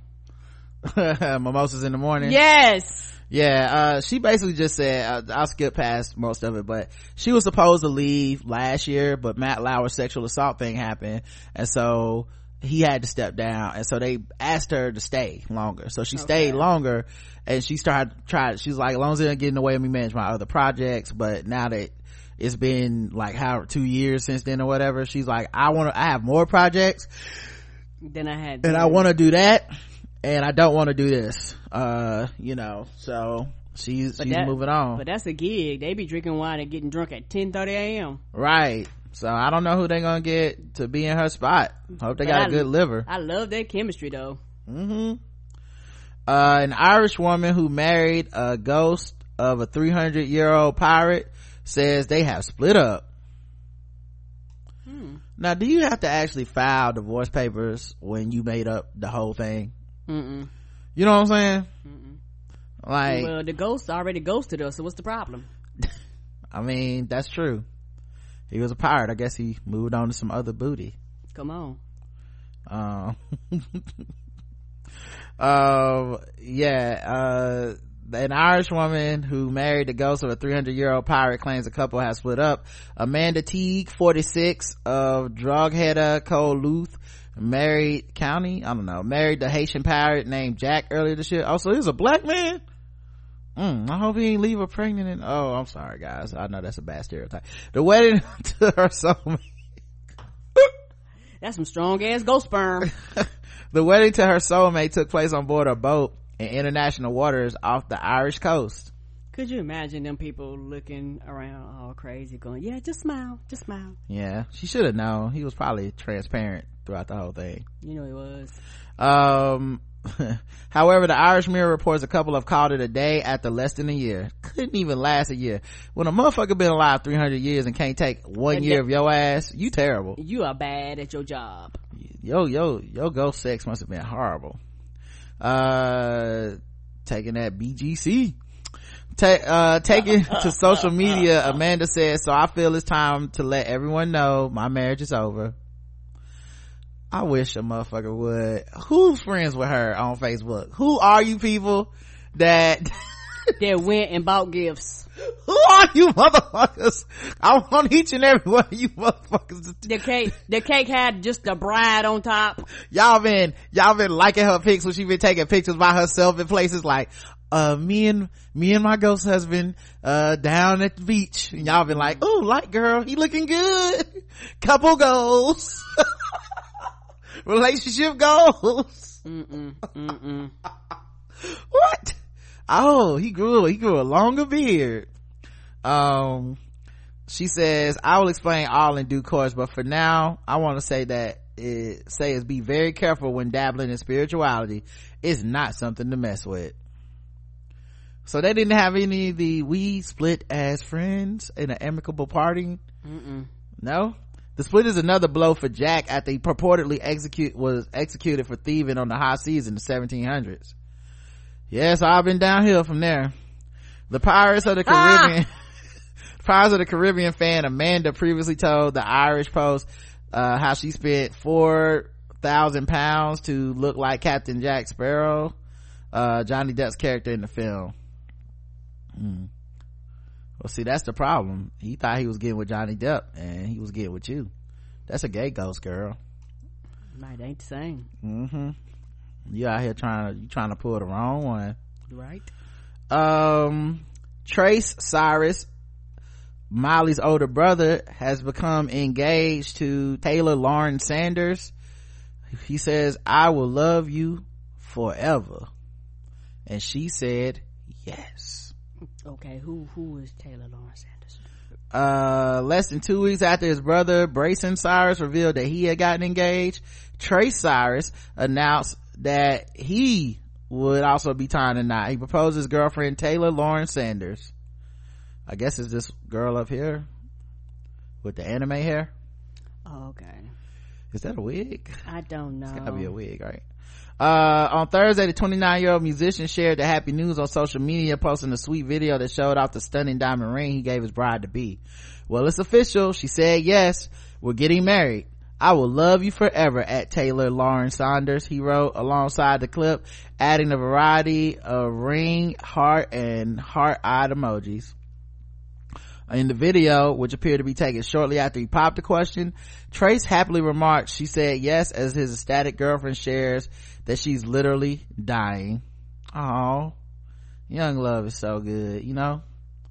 Mimosas in the Morning. Yes. Yeah, uh she basically just said, uh, I'll skip past most of it, but she was supposed to leave last year, but Matt Lauer's sexual assault thing happened, and so he had to step down, and so they asked her to stay longer, so she okay. stayed longer, and she started tried she's like, as long as it doesn't get in the way of me manage my other projects. But now that it's been like how two years since then or whatever, she's like, I want to I have more projects than I had, and I want to do that, and I don't want to do this, uh you know, so she's but she's that, moving on. But that's a gig. They be drinking wine and getting drunk at ten thirty a.m. right. So I don't know who they gonna get to be in her spot. Hope they but got I, a good liver. I love their chemistry though. Mm-hmm. Uh, an Irish woman who married a ghost of a three hundred year old pirate says they have split up. Hmm. Now, do you have to actually file divorce papers when you made up the whole thing? Mm-mm. You know what I'm saying? Mm-mm. Like, well, the ghost already ghosted us, so what's the problem? I mean, that's true. He was a pirate. I guess he moved on to some other booty. Come on. Um, uh, yeah, uh, an Irish woman who married the ghost of a three hundred year old pirate claims the couple has split up. Amanda Teague, forty-six, of Drogheda, Coluth, married County, I don't know, married the Haitian pirate named Jack earlier this year. Oh, so he's a black man? Mm, I hope he ain't leave her pregnant. And oh, I'm sorry guys, I know that's a bad stereotype. The wedding to her soulmate, that's some strong ass ghost sperm. The wedding to her soulmate took place on board a boat in international waters off the Irish coast. Could you imagine them people looking around all crazy going, yeah, just smile, just smile. Yeah, she should have known. He was probably transparent throughout the whole thing. You know he was. Um however, the Irish Mirror reports a couple have called it a day after less than a year. Couldn't even last a year. When a motherfucker been alive three hundred years and can't take one and year that, of your ass, you terrible. You are bad at your job. Yo, yo, yo ghost sex must have been horrible. Uh, taking that B G C. Ta- uh, taking to social media, Amanda says, so I feel it's time to let everyone know my marriage is over. I wish a motherfucker would. Who's friends with her on Facebook? Who are you people that that went and bought gifts? Who are you motherfuckers? I want each and every one of you motherfuckers. The cake, the cake had just the bride on top. Y'all been, y'all been liking her pics when she been taking pictures by herself in places like, uh, me and, me and my ghost husband, uh, down at the beach. And y'all been like, ooh, light girl, he looking good. Couple goals. Relationship goals. Mm-mm, mm-mm. What? Oh, he grew he grew a longer beard. Um, she says, I will explain all in due course, but for now, I want to say that it say is be very careful when dabbling in spirituality. It's not something to mess with. So they didn't have any of the we split as friends in an amicable parting. Mm-mm. No. The split is another blow for Jack after he purportedly execute was executed for thieving on the high seas in the seventeen hundreds. Yes, I've been downhill from there. The Pirates of the Caribbean ah! Pirates of the Caribbean fan Amanda previously told the Irish Post uh how she spent four thousand pounds to look like Captain Jack Sparrow, uh Johnny Depp's character in the film. Hmm. Well, see, that's the problem. He thought he was getting with Johnny Depp and he was getting with you. That's a gay ghost, girl. Right, ain't the same. Mm-hmm. You out here trying to you trying to pull the wrong one. Right. Um Trace Cyrus, Miley's older brother, has become engaged to Taylor Lauren Sanders. He says, I will love you forever. And she said yes. Okay, who who is Taylor Lauren Sanders? Uh less than two weeks after his brother Brayson Cyrus revealed that he had gotten engaged, Trace Cyrus announced that he would also be tying a knot. He proposed his girlfriend Taylor Lauren Sanders. I guess it's this girl up here with the anime hair. Oh, okay. Is that a wig? I don't know. It's gotta be a wig, right? Uh on Thursday, the twenty-nine year old musician shared the happy news on social media, posting a sweet video that showed off the stunning diamond ring he gave his bride to be. Well, it's official. She said yes, we're getting married. I will love you forever, at Taylor Lauren Saunders, he wrote alongside the clip, adding a variety of ring, heart, and heart-eyed emojis. In the video, which appeared to be taken shortly after he popped the question, Trace happily remarked she said yes as his ecstatic girlfriend shares that she's literally dying. Oh, young love is so good, you know.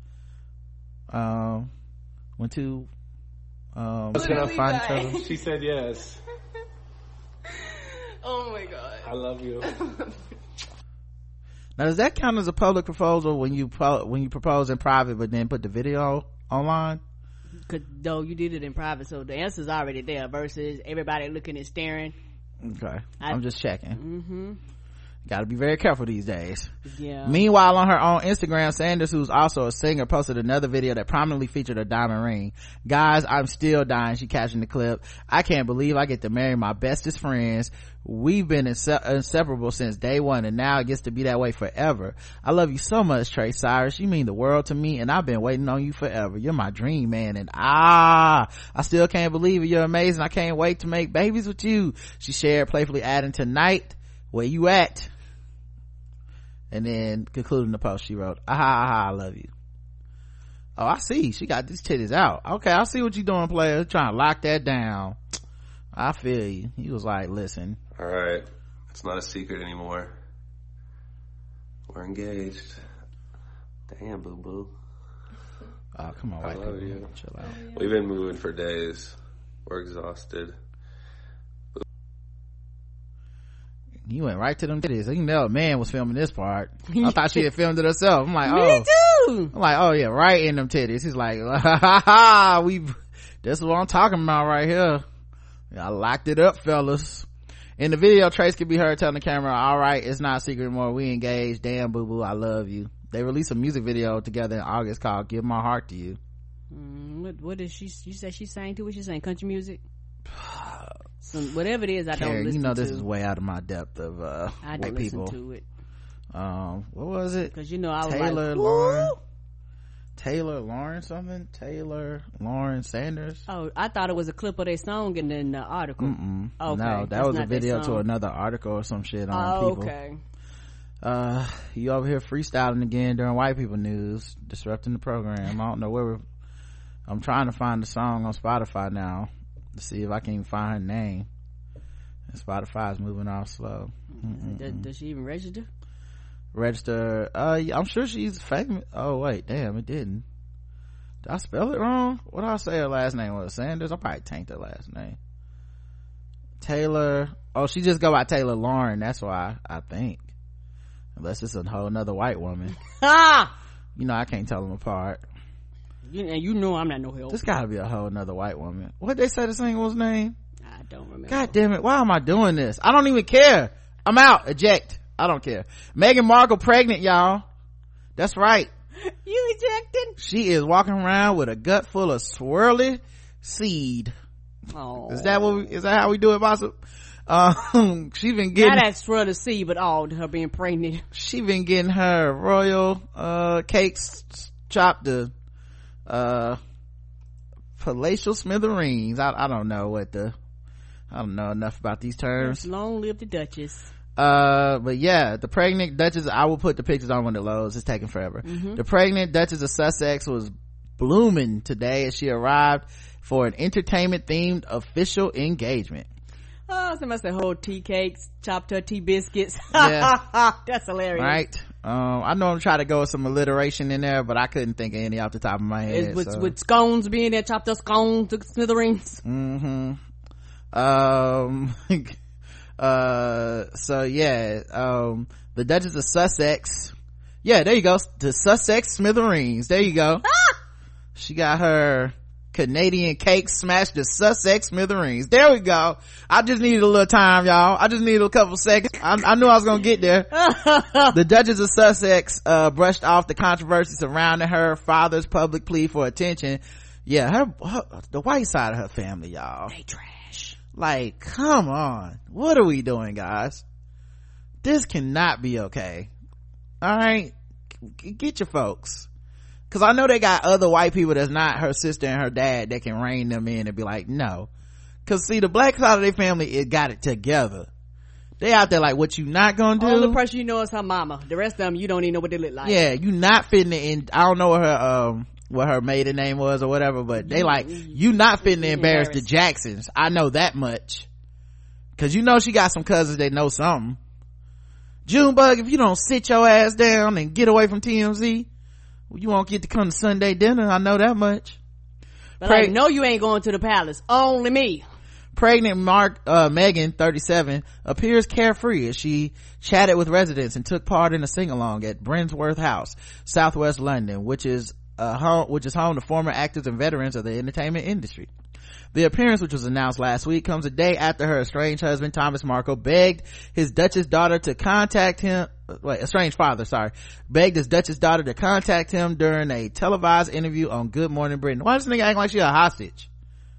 Um, when two um gonna find each other. She said yes. Oh my god, I love you. Now, does that count as a public proposal when you po- when you propose in private but then put the video online? Cause though you did it in private, so the answer's already there versus everybody looking and staring. Okay, I, I'm just checking. Mm-hmm. Gotta be very careful these days. Yeah. Meanwhile, on her own Instagram, Sanders, who's also a singer, posted another video that prominently featured a diamond ring. Guys, I'm still dying, she captioned the clip. I can't believe I get to marry my bestest friends. We've been inse- inseparable since day one, and now it gets to be that way forever. I love you so much, Trace Cyrus. You mean the world to me, and I've been waiting on you forever. You're my dream, man, and ah, I still can't believe it. You're amazing. I can't wait to make babies with you, she shared, playfully adding, tonight, where you at? And then concluding the post, she wrote, ah, ah, I love you. Oh, I see, she got these titties out. Okay, I see what you doing, player, trying to lock that down. I feel you. He was like, listen, all right, it's not a secret anymore, we're engaged. Damn, boo boo. Oh, come on, I white love people. you. Chill out. We've been moving for days, we're exhausted. You went right to them titties. You know, a man was filming this part. I thought she had filmed it herself. I'm like, Me oh, too. I'm like, oh yeah, right in them titties. He's like, ha ha ha, we, this is what I'm talking about right here. I locked it up, fellas. In the video, Trace could be heard telling the camera, all right, it's not a secret anymore, we engaged, damn boo boo, I love you. They released a music video together in August called Give My Heart to You. Mm, what, what is she, you said she sang to? What she sang? Country music? Some, whatever it is, I Karen, don't listen you know this to. is way out of my depth of uh I don't listen people. to it. Um, what was it? Cause you know I was Taylor like, Lauren, Taylor Lauren something, Taylor Lauren Sanders. Oh, I thought it was a clip of their song and then the article. Mm-mm. Okay, no, that that's was a not their video to song. another article or some shit on Oh, people. okay. Uh, you over here freestyling again during white people news, disrupting the program. I don't know where we're, I'm trying to find the song on Spotify now to see if I can even find her name. And Spotify's moving all slow. Does, does she even register? Register, uh, yeah, I'm sure she's famous. Oh wait, damn, it didn't. Did I spell it wrong? What did I say her last name was? Sanders? I probably tanked her last name. Taylor, oh, she just go by Taylor Lauren, that's why, I think. Unless it's a whole nother white woman. Ah! You know, I can't tell them apart. You, and you know I'm not no help. This gotta be a whole nother white woman. What they say the singer was name? I don't remember. God damn it, why am I doing this? I don't even care. I'm out. Eject. I don't care. Meghan Markle pregnant, y'all. That's right. You ejected? She is walking around with a gut full of swirly seed. Oh, is that what we, is that how we do it, Bossip? Um, she been getting not that swirly seed, but all her being pregnant. She been getting her royal uh cakes chopped to uh palatial smithereens. I, I don't know what the I don't know enough about these terms. Yes, long live the Duchess. Uh, but yeah, the pregnant Duchess, I will put the pictures on when it loads. It's taking forever. Mm-hmm. The pregnant Duchess of Sussex was blooming today as she arrived for an entertainment themed official engagement. Oh, somebody said whole tea cakes, chopped her tea biscuits. Yeah. That's hilarious. Right. Um, I know I'm trying to go with some alliteration in there, but I couldn't think of any off the top of my head. With, so. with scones being there, chopped up scones to smithereens. Mm-hmm. Um, uh, so yeah, um, the Duchess of Sussex. Yeah, there you go. The Sussex smithereens. There you go. She got her Canadian cake smashed to Sussex smithereens. There we go. I just needed a little time, y'all. I just needed a couple seconds. I, I knew I was gonna get there. The Duchess of Sussex uh brushed off the controversy surrounding her father's public plea for attention. Yeah, her, her the white side of her family, y'all, they trash. Like, come on, what are we doing, guys? This cannot be okay. All right, G- get your folks. Cause I know they got other white people that's not her sister and her dad that can rein them in and be like, no. Cause see, the black side of their family, it got it together. They out there like, what you not gonna do? All the person you know is her mama. The rest of them, you don't even know what they look like. Yeah, you not fitting it in. I don't know what her, um, what her maiden name was or whatever, but they like, you not fitting to embarrass the Jacksons. I know that much. Cause you know she got some cousins that know something. Junebug, if you don't sit your ass down and get away from T M Z, you won't get to come to Sunday dinner. I know that much. But Preg- like, no, you ain't going to the palace. Only me. Pregnant Mark, uh, Meghan, thirty-seven, appears carefree as she chatted with residents and took part in a sing-along at Brinsworth House, southwest London, which is uh, home, which is home to former actors and veterans of the entertainment industry. The appearance, which was announced last week, comes a day after her estranged husband, Thomas Markle, begged his Duchess daughter to contact him, wait, estranged father, sorry, begged his Duchess daughter to contact him during a televised interview on Good Morning Britain. Why does this nigga act like she a hostage?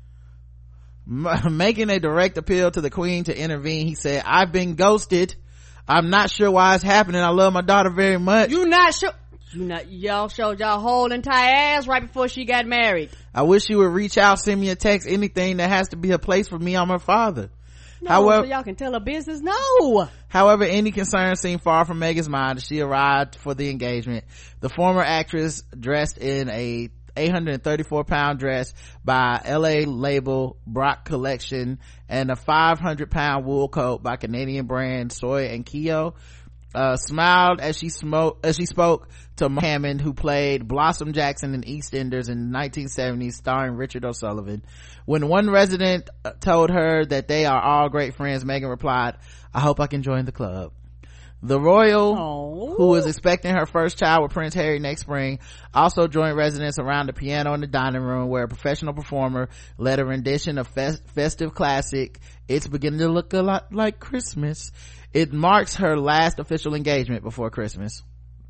M- making a direct appeal to the Queen to intervene, he said, I've been ghosted. I'm not sure why it's happening. I love my daughter very much. You not sure? You not, y'all showed y'all whole entire ass right before she got married. I wish she would reach out, send me a text, anything that has to be a place for me. I'm her father. No, however, so y'all can tell her business. No. However, any concern seemed far from Meghan's mind as she arrived for the engagement. The former actress, dressed in a eight hundred thirty-four pound dress by L A label Brock Collection and a five hundred pound wool coat by Canadian brand Soy and Keo, uh, smiled as she smoked, as she spoke to Hammond, who played Blossom Jackson in EastEnders in the nineteen seventies, starring Richard O'Sullivan. When one resident told her that they are all great friends, Meghan replied, I hope I can join the club. The royal, Aww. who is expecting her first child with Prince Harry next spring, also joined residents around the piano in the dining room, where a professional performer led a rendition of fest- festive classic It's Beginning to Look a Lot Like Christmas. It marks her last official engagement before Christmas.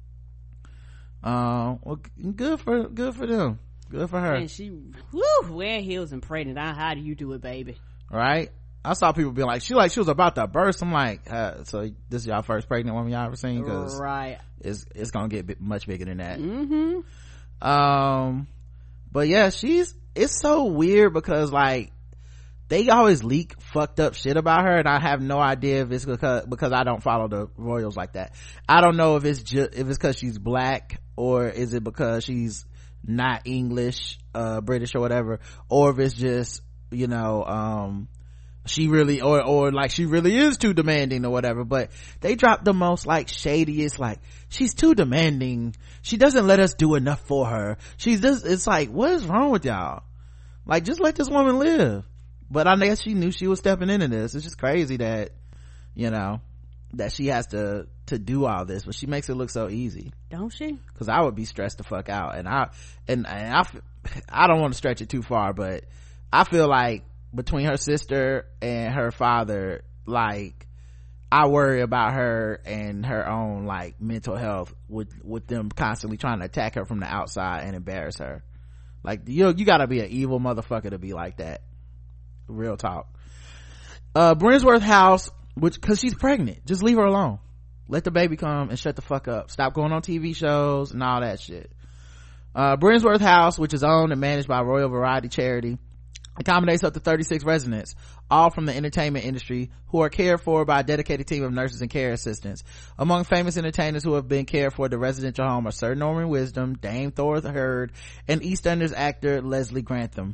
Uh, well, good for good for them. Good for her. And she, woo, wearing heels and pregnant. How do you do it, baby? Right. I saw people be like, she like she was about to burst. I'm like, uh, so this is y'all first pregnant woman y'all ever seen? Cause right. It's it's gonna get bit, much bigger than that. Mm-hmm. Um, but yeah, she's it's so weird because like they always leak fucked up shit about her, and I have no idea if it's because because I don't follow the royals like that. I don't know if it's just if it's because she's black, or is it because she's not English, uh, British or whatever, or if it's just, you know, um, she really, or, or like she really is too demanding or whatever. But they dropped the most like shadiest, like, she's too demanding. She doesn't let us do enough for her. She's just, it's like, what is wrong with y'all? Like, just let this woman live. But I guess she knew she was stepping into this. It's just crazy that, you know, that she has to to do all this, but she makes it look so easy, don't she? Because I would be stressed the fuck out, and I and, and I I don't want to stretch it too far, but I feel like between her sister and her father, like I worry about her and her own like mental health with with them constantly trying to attack her from the outside and embarrass her. Like you you gotta be an evil motherfucker to be like that. Real talk. uh Brinsworth House, which because she's pregnant, just leave her alone, let the baby come and shut the fuck up, stop going on T V shows and all that shit. uh Brinsworth House, which is owned and managed by Royal Variety Charity, accommodates up to thirty-six residents, all from the entertainment industry, who are cared for by a dedicated team of nurses and care assistants. Among famous entertainers who have been cared for at the residential home are Sir Norman Wisdom, Dame Thor Hurd, and EastEnders actor Leslie Grantham.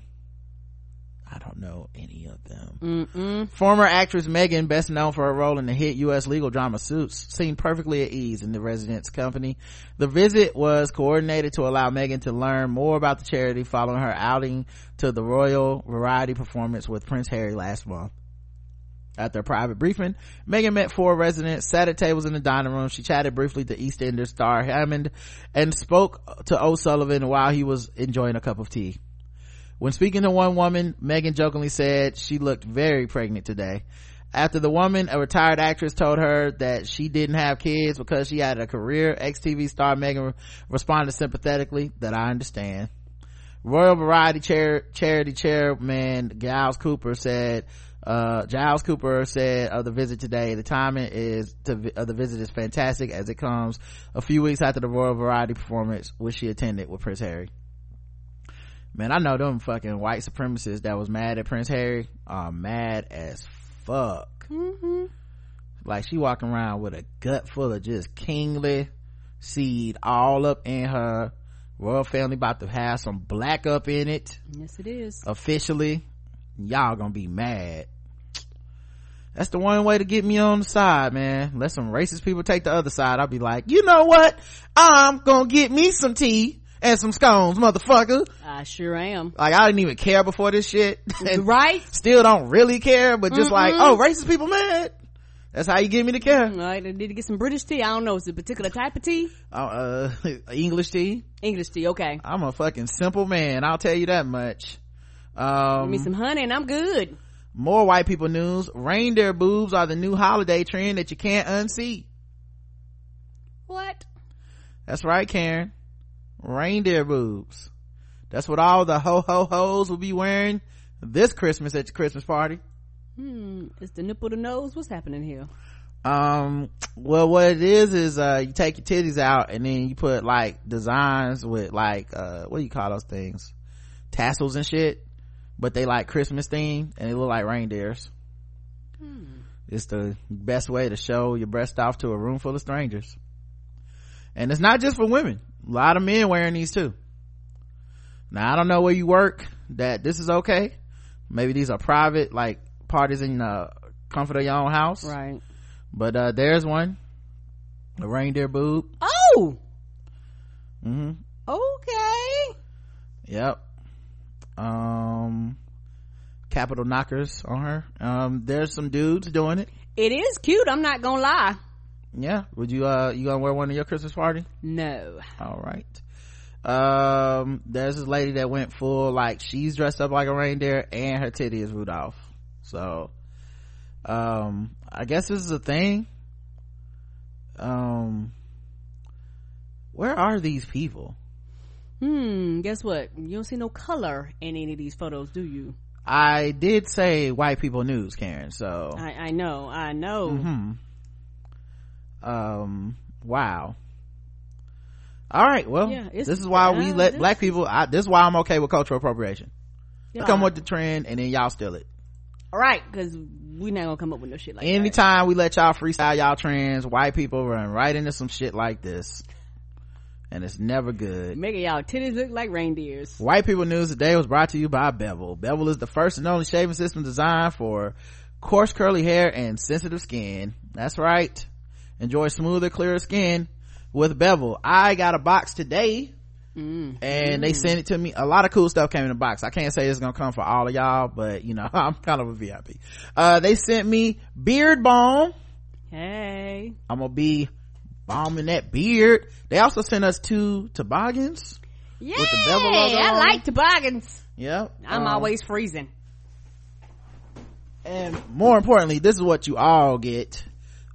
I don't know any of them. Mm-mm. Former actress Megan, best known for her role in the hit U S legal drama Suits, seemed perfectly at ease in the residents' company. The visit was coordinated to allow Megan to learn more about the charity following her outing to the Royal Variety performance with Prince Harry last month. After a private briefing, Megan met four residents, sat at tables in the dining room. She chatted briefly to EastEnders star Hammond and spoke to O'Sullivan while he was enjoying a cup of tea. When speaking to one woman, Megan jokingly said she looked very pregnant today. After the woman, a retired actress, told her that she didn't have kids because she had a career, ex-T V star Megan responded sympathetically, that I understand. Royal Variety Char- Charity Chairman Giles Cooper said, uh, Giles Cooper said of the visit today, the timing is to, of the visit is fantastic as it comes a few weeks after the Royal Variety performance, which she attended with Prince Harry. Man, I know them fucking white supremacists that was mad at Prince Harry are mad as fuck. Mm-hmm. Like she walking around with a gut full of just kingly seed all up in her. Royal family about to have some black up in it. Yes, it is. Officially. Y'all gonna be mad. That's the one way to get me on the side, man. Let some racist people take the other side. I'll be like, you know what? I'm gonna get me some tea and some scones, motherfucker. I sure am. Like I didn't even care before this shit. Right? Still don't really care, but just Mm-mm. like, oh, racist people mad? That's how you get me to care. All right, I need to get some British tea. I don't know. Is it a particular type of tea? Uh, uh English tea. English tea, okay. I'm a fucking simple man, I'll tell you that much. Um, Give me some honey and I'm good. More white people news. Reindeer boobs are the new holiday trend that you can't unsee. What? That's right, Karen. Reindeer boobs. That's what all the ho-ho-hos will be wearing this Christmas at your Christmas party. Hmm, is the nipple to nose? What's happening here? Um, well, what it is is, uh, you take your titties out and then you put like designs with like, uh, what do you call those things? Tassels and shit. But they like Christmas themed and they look like reindeers. Hmm. It's the best way to show your breast off to a room full of strangers. And it's not just for women. A lot of men wearing these too. Now, I don't know where you work that this is okay. Maybe these are private, like parties in the comfort of your own house. Right. But, uh, there's one. A reindeer boob. Oh! Mm-hmm. Okay. Yep. Um, capital knockers on her. Um, there's some dudes doing it. It is cute, I'm not gonna lie. Yeah. Would you, uh, you gonna wear one to your Christmas party? No. All right. Um, there's this lady that went full, like, she's dressed up like a reindeer and her titty is Rudolph. So, um, I guess this is a thing. Um, where are these people? Hmm, guess what? You don't see no color in any of these photos, do you? I did say white people news, Karen, so. I, I know, I know. Mm-hmm. Um, wow. All right, well, yeah, this is why we uh, let this, black people, I, this is why I'm okay with cultural appropriation. Yeah. Come with the trend and then y'all steal it. All right, because we're not gonna come up with no shit like Anytime that. Anytime we let y'all freestyle y'all trends, white people run right into some shit like this. And it's never good. Making y'all titties look like reindeers. White People News today was brought to you by Bevel. Bevel is the first and only shaving system designed for coarse curly hair and sensitive skin. That's right. Enjoy smoother, clearer skin with Bevel. I got a box today mm. and mm. they sent it to me. A lot of cool stuff came in the box. I can't say it's gonna come for all of y'all, but you know, I'm kind of a V I P. Uh, they sent me beard balm. Hey. I'm gonna be bombing that beard. They also sent us two toboggans. Yay! With the Bevel logo I on. like toboggans. Yep. I'm um, always freezing. And more importantly, this is what you all get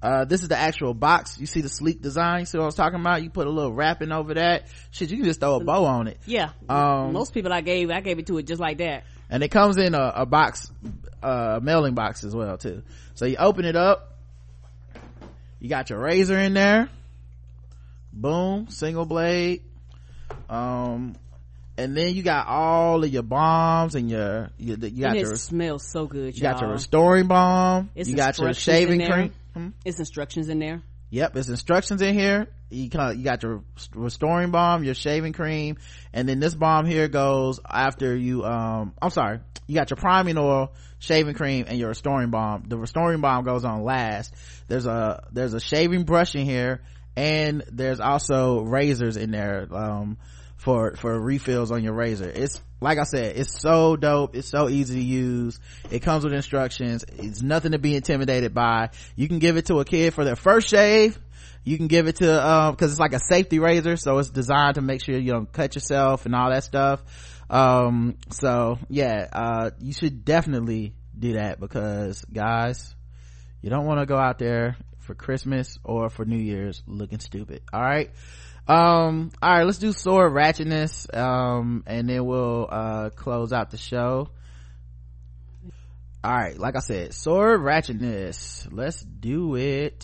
uh this is the actual box. You see the sleek design, you see what I was talking about? You put a little wrapping over that shit, you can just throw a bow on it. Yeah. Um most people I gave I gave it to it just like that. And it comes in a, a box, uh mailing box as well too. So you open it up, you got your razor in there, boom, single blade, um and then you got all of your bombs and your you, you got and it your smells so good. you y'all. got your restoring balm, it's you got your shaving cream. Hmm? It's instructions in there. Yep, it's instructions in here. You kind of, you got your restoring balm, your shaving cream, and then this balm here goes after you. Um, I'm sorry, you got your priming oil, shaving cream, and your restoring balm. The restoring balm goes on last. There's a there's a shaving brush in here, and there's also razors in there. Um, for for refills on your razor. It's like I said, it's so dope, it's so easy to use, it comes with instructions, it's nothing to be intimidated by. You can give it to a kid for their first shave, you can give it to um because it's like a safety razor, so it's designed to make sure you don't cut yourself and all that stuff. Um so yeah, uh you should definitely do that, because guys, you don't want to go out there for Christmas or for New Year's looking stupid. All right, um all right, let's do sword ratchetness, um and then we'll uh close out the show. All right, like I said, sword ratchetness, let's do it.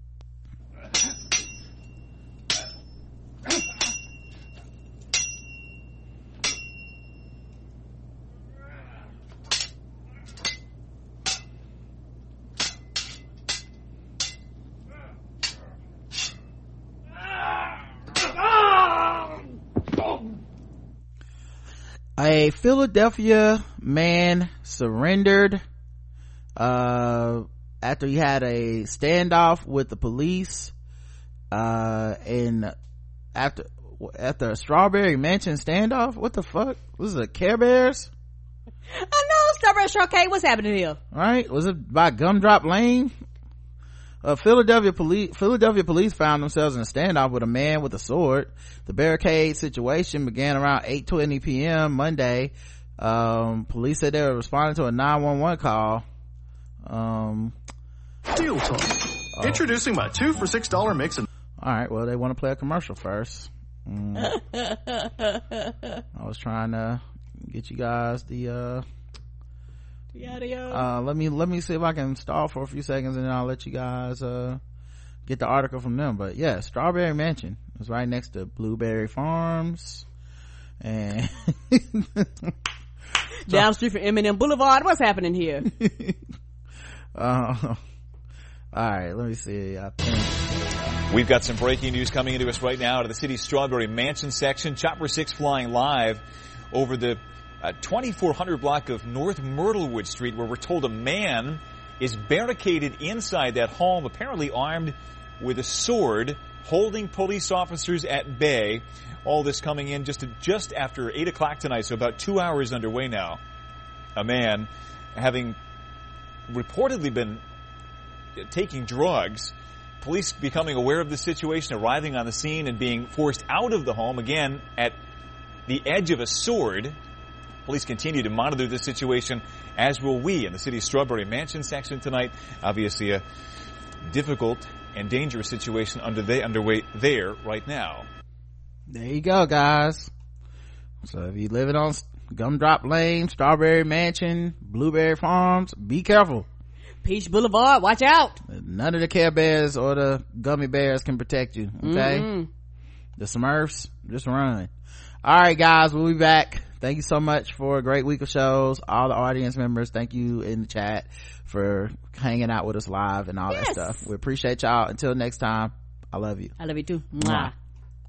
A Philadelphia man surrendered uh after he had a standoff with the police uh and after after a Strawberry Mansion standoff. What the fuck? Was it Care Bears? I know, Strawberry Shortcake. What's happening here? Right? Was it by Gumdrop Lane? Uh, Philadelphia police Philadelphia police found themselves in a standoff with a man with a sword. The barricade situation began around eight twenty p.m. Monday. Um, police said they were responding to a nine one one call. Um, Deal Talk. Oh. Introducing my two for six dollar mix. And all right, well, they want to play a commercial first. Mm. I was trying to get you guys the uh uh let me let me see if I can stall for a few seconds, and then I'll let you guys uh get the article from them. But yeah, Strawberry Mansion is right next to Blueberry Farms and down street from Eminem Boulevard. What's happening here? uh, all right, let me see. I think we've got some breaking news coming into us right now out of the city's Strawberry Mansion section. Chopper six flying live over the Uh, twenty-four hundred block of North Myrtlewood Street, where we're told a man is barricaded inside that home, apparently armed with a sword, holding police officers at bay. All this coming in just to, just after eight o'clock tonight, so about two hours underway now. A man having reportedly been taking drugs, police becoming aware of the situation, arriving on the scene and being forced out of the home, again at the edge of a sword. Police continue to monitor this situation, as will we in the city's Strawberry Mansion section tonight. Obviously a difficult and dangerous situation under they, underway there right now. There you go, guys. So if you living on Gumdrop Lane, Strawberry Mansion, Blueberry Farms, be careful. Peach Boulevard, watch out. None of the Care Bears or the Gummy Bears can protect you, okay? Mm-hmm. The Smurfs, just run. All right, guys, we'll be back. Thank you so much for a great week of shows. All the audience members, thank you in the chat for hanging out with us live and all yes. that stuff. We appreciate y'all. Until next time, I love you. I love you too. Mwah. Mwah.